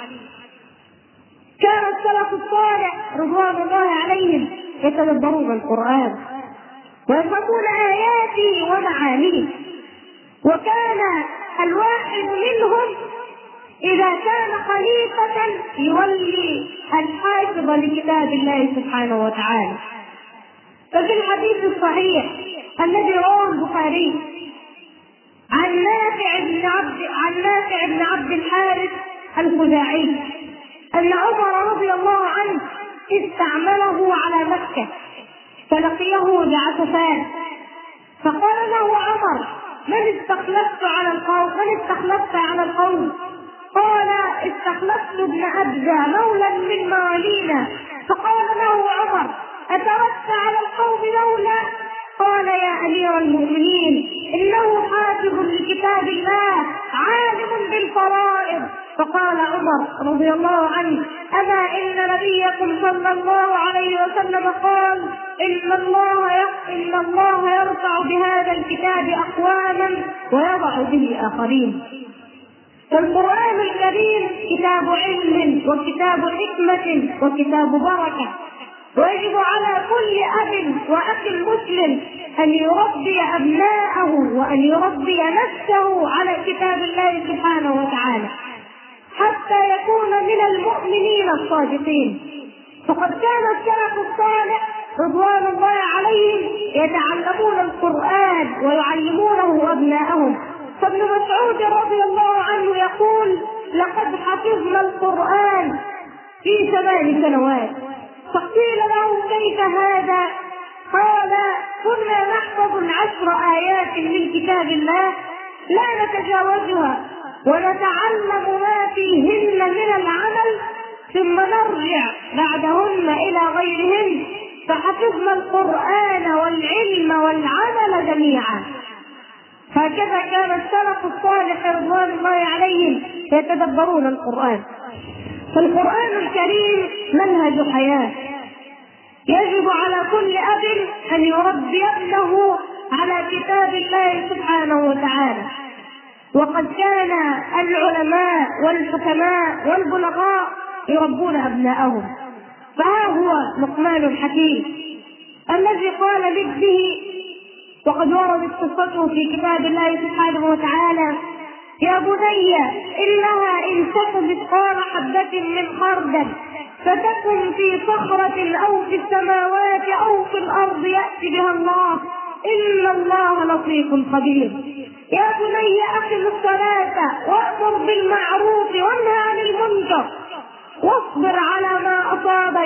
S2: كان السلف الصالح رضوان الله عليهم يتدبرون القرآن ويفهمون آياته ومعانيه، وكان الواحد منهم إذا كان خليفة يولي الحافظ لكتاب الله سبحانه وتعالى. ففي الحديث الصحيح الذي رواه البخاري عن نافع بن عبد الحارث الخزاعي أن عمر رضي الله عنه استعمله على مكة فلقيه بعسفان، فقال له عمر: من استخلفت على القوم؟ قال: استخلفت ابن أبزة مولى من موالينا. فقال له عمر: أتركت على القوم مولى؟ قال: يا أمير المؤمنين إنه حافظ لكتاب الله عالم بالفرائض. فقال عمر رضي الله عنه: أما إن نبيكم صلى الله عليه وسلم قال: إن الله يرفع بهذا الكتاب أقواما ويضع به آخرين. فالقرآن الكريم كتاب علم وكتاب حكمة وكتاب بركة، ويجب على كل أب وأخ مسلم أن يربي أبناءه وأن يربي نفسه على كتاب الله سبحانه وتعالى حتى يكون من المؤمنين الصادقين. فقد كان السلف الصالح رضوان الله عليهم يتعلمون القرآن ويعلمونه أبناءهم. فابن مسعود رضي الله عنه يقول: لقد حفظنا القرآن في 8 سنوات. فقيل له: كيف هذا؟ قال: كنا نحفظ 10 آيات من كتاب الله لا نتجاوزها ونتعلم ما فيهن من العمل ثم نرجع بعدهن إلى غيرهن، فحفظنا القرآن والعلم والعمل جميعا. هكذا كان السلف الصالح رضوان الله عليهم يتدبرون القرآن. فالقرآن الكريم منهج حياة، يجب على كل أب أن يربي ابنه على كتاب الله سبحانه وتعالى. وقد كان العلماء والحكماء والبلغاء يربون أبناءهم. فها هو لقمان الحكيم الذي قال لابنه، وقد وردت قصته في كتاب الله سبحانه وتعالى: يا بني إنها إن تك مثقال حبة من خردل فتكن في صخرة أو في السماوات أو في الأرض يأتي بها الله إن الله لطيف خبير. يا بني أقم الصلاة وأمر بالمعروف وانهى عن المنكر واصبر على ما أصابك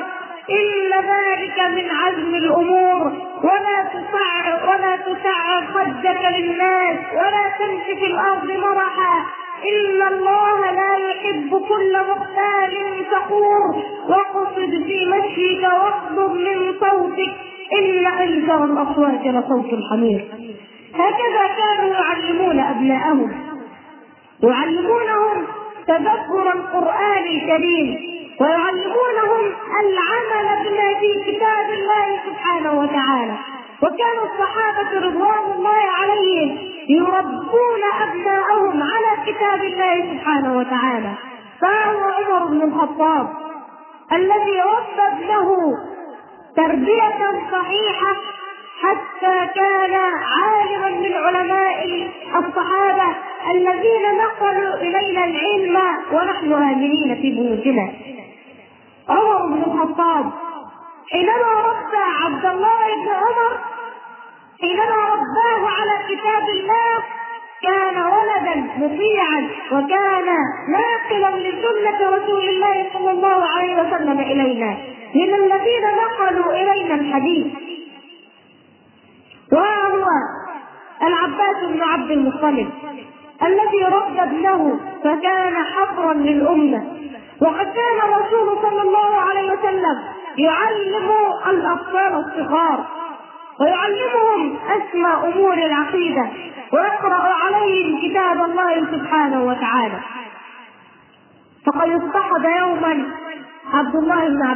S2: إن ذلك من عزم الأمور، ولا تسعر خدك للناس ولا تمشي في الأرض مرحا، إن الله لا يحب كل مختال فخور، واقصد في مشيك واغضب من صوتك، إن أنكر الأصوات لصوت الحمير. هكذا كانوا يعلمون أبناءهم، يعلمونهم تدبر القرآن الكريم، ويعلمونهم العمل بما في كتاب الله سبحانه وتعالى. وكان الصحابة رضوان الله عليهم يربون أبناءهم على كتاب الله سبحانه وتعالى. فهو عمر بن الخطاب الذي ربى ابنه تربية صحيحة حتى كان عالما من علماء الصحابة الذين نقلوا إلينا العلم ونحن آمنين في بيوتنا. عمر بن الخطاب حينما ربى عبد الله بن عمر، حينما رباه على كتاب الله، كان ولدا مطيعا وكان ناقلا لسنة رسول الله صلى الله عليه وسلم إلينا، من الذين نقلوا إلينا الحديث. وهو العباس بن عبد المطلب الذي ربى ابنه فكان حبرا للأمة. وقد كان الرسول صلى الله عليه وسلم يعلم الأطفال الصغار ويعلمهم أسمى أمور العقيدة، ويقرأ عليهم كتاب الله سبحانه وتعالى. فقد اصطحب يوما عبد الله بن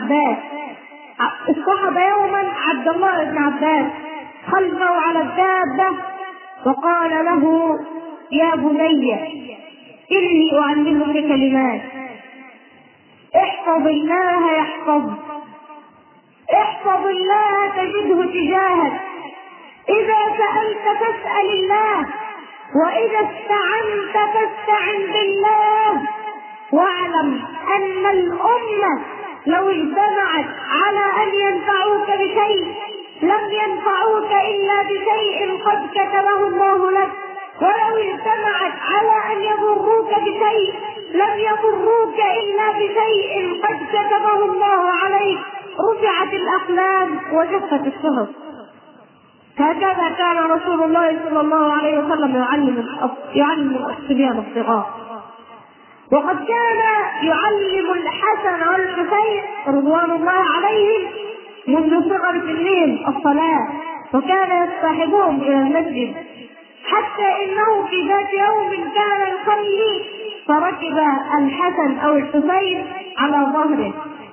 S2: عباس خلفه على الدابة، وقال له: يا بني إني أعلمك كلمات، احفظ الله يحفظك، احفظ الله تجده تجاهك، إذا سألت فاسأل الله، وإذا استعنت فاستعن بالله، واعلم أن الأمة لو اجتمعت على أن ينفعوك بشيء لم ينفعوك إلا بشيء قد كتبه الله لك، ولو اجتمعت على أن يضروك بشيء لم يضروك إلا بشيء قد كتبه الله عليك، رفعت الأقلام وجفت الصحف. هكذا كان رسول الله صلى الله عليه وسلم يعلم الصبيان الصغار. وقد كان يعلم الحسن والحسين رضوان الله عليهم منذ صغر سنهم الصلاة، وكان يصطحبهم إلى المسجد، حتى إنه في ذات يوم كان يصلي فركب الحسن أو الحسين على ظهره،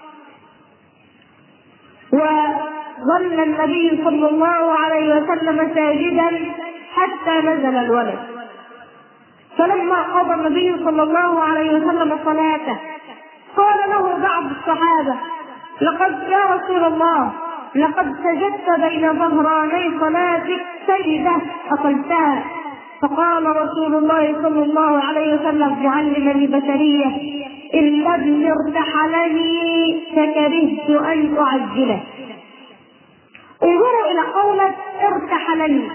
S2: وظل النبي صلى الله عليه وسلم ساجدا حتى نزل الولد. فلما قضى النبي صلى الله عليه وسلم صلاته قال له بعض الصحابة: يا رسول الله، لقد سجدت بين ظهراني صلاتك سجدة أقلتها. فقال رسول الله صلى الله عليه وسلم معلما للبشرية: إن ابني ارتحلني فكرهت أن أعجله. انظروا إلى قولة ارتحلني،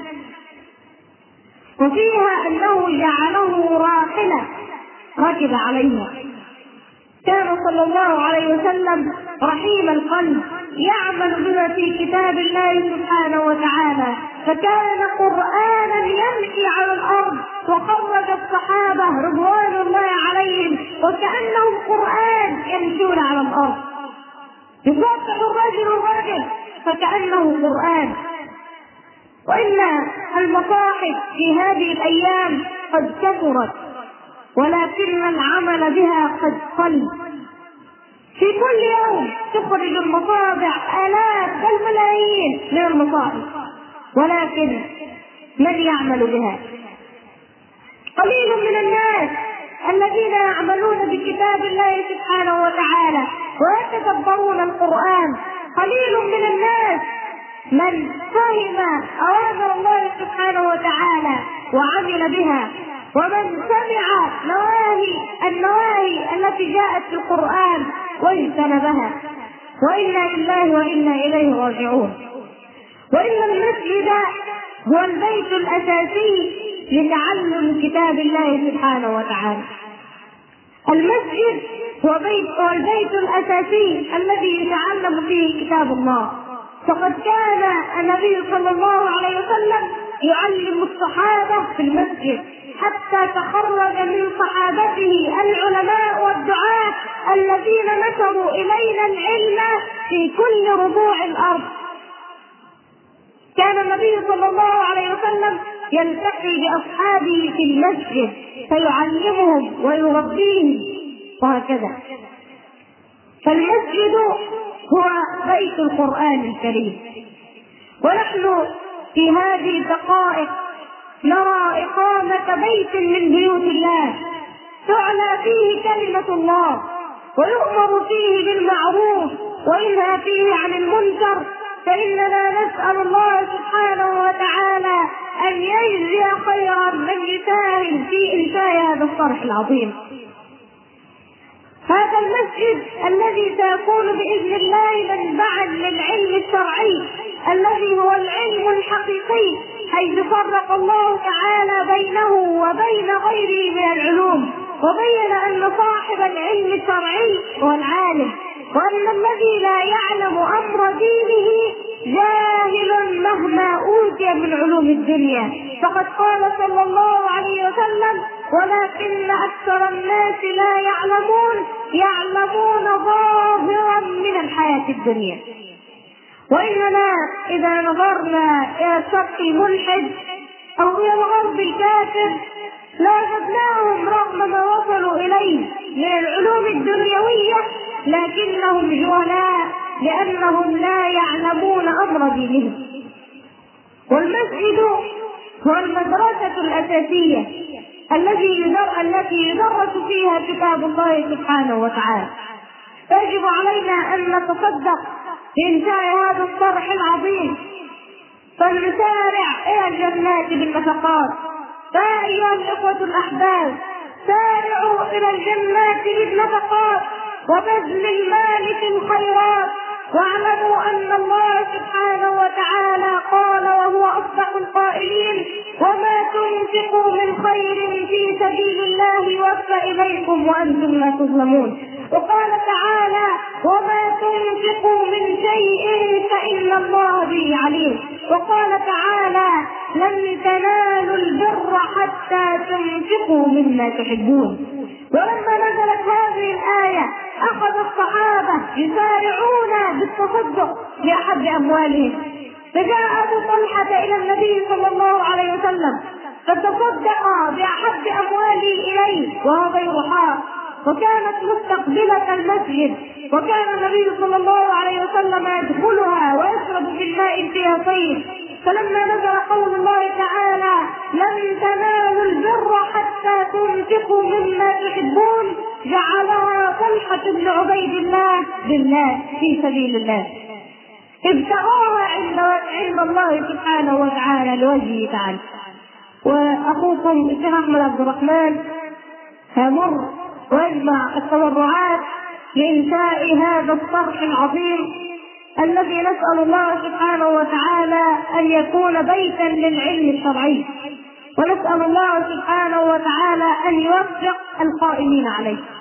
S2: وفيها أنه جعله راحلة ركب عليها. كان صلى الله عليه وسلم رحيم القلب، يعمل بما في كتاب الله سبحانه وتعالى، فكان قرآنا يمشي على الأرض، وخرج الصحابة رضوان الله عليهم وكأنهم قرآن يمشون على الأرض، يصافح الرجل فكأنه قرآن. وإن المصاحف في هذه الأيام قد كثرت، ولكن العمل بها قد قل. في كل يوم تخرج المطابع آلاف بل ملايين من المصاحف، ولكن من يعمل بها؟ قليل من الناس الذين يعملون بكتاب الله سبحانه وتعالى ويتدبرون القرآن. قليل من الناس من فهم أوامر الله سبحانه وتعالى وعمل بها، ومن سمع النواهي التي جاءت في القرآن واجتنبها. وإنا لله وإنا إليه راجعون. وإن المسجد هو البيت الأساسي لتعلم كتاب الله سبحانه وتعالى. المسجد هو البيت الأساسي الذي يتعلم فيه كتاب الله. فقد كان النبي صلى الله عليه وسلم يعلم الصحابة في المسجد، حتى تخرج من صحابته العلماء والدعاة الذين نشروا إلينا العلم في كل ربوع الأرض. كان النبي صلى الله عليه وسلم يلتقي بأصحابه في المسجد فيعلمهم ويربيهم وهكذا. فالمسجد هو بيت القرآن الكريم، ونحن في هذه الدقائق نرى إقامة بيت من بيوت الله تعلى فيه كلمة الله، ويؤمر فيه بالمعروف وينهى فيه عن المنكر. فإننا نسأل الله سبحانه وتعالى أن يجزي خيرا من يساهم في إنشاء هذا الصرح العظيم. هذا المسجد الذي سيكون بإذن الله منبعا للعلم الشرعي الذي هو العلم الحقيقي، حيث فرق الله تعالى بينه وبين غيره من العلوم، وبين أن صاحب العلم الشرعي هو العالم، وأن الذي لا يعلم أمر دينه جاهل مهما أوتي من علوم الدنيا. فقد قال صلى الله عليه وسلم: ولكن أكثر الناس لا يعلمون ظاهرا من الحياة الدنيا. وإننا إذا نظرنا إلى الشرق الملحد أو إلى الغرب الكافر لاحظناهم رغم ما وصلوا إليه من العلوم الدنيوية لكنهم جهلاء، لأنهم لا يعلمون أمر دينهم. والمسجد هو المدرسة الأساسية التي يدرس فيها كتاب الله سبحانه وتعالى. فيجب علينا أن نتصدق بإنشاء هذا الصرح العظيم، فلنسارع إلى الجنات بالنفقات. فأيها الإخوة الأحباب، سارعوا إلى الجنات بالنفقات وبذل المال في الخيرات، واعلموا أن الله سبحانه وتعالى قال وهو أصدق القائلين: وما تنفقوا من خير في سبيل الله يوفى إليكم وأنتم لا تظلمون. وقال تعالى: وما تنفقوا من شيء فإن الله به عليم. وقال تعالى: لن تنالوا البر حتى تنفقوا مما تحبون. ولما نزلت هذه الآية أخذ الصحابة يسارعون بالتصدق بأحب أموالهم، فجاء أبو طلحة إلى النبي صلى الله عليه وسلم فتصدق بأحب أمواله إليه وهو بيرحاء، وكانت مستقبلة المسجد، وكان النبي صلى الله عليه وسلم يدخلها ويشرب في الماء فيها طيب. فلما نزل قول الله تعالى: لن تنالوا البر حتى تنفقوا مما تحبون، جعلها طلحة بن عبيد الله لله في سبيل الله، ابتغاها عند الله سبحانه وتعالى لوجهه تعالى. وأخوكم الشيخ أحمد عبد الرحمن يمر ويجمع التبرعات لإنشاء هذا الصرح العظيم الذي نسأل الله سبحانه وتعالى أن يكون بيتا للعلم الشرعي، ونسأل الله سبحانه وتعالى أن يوفق القائمين عليه.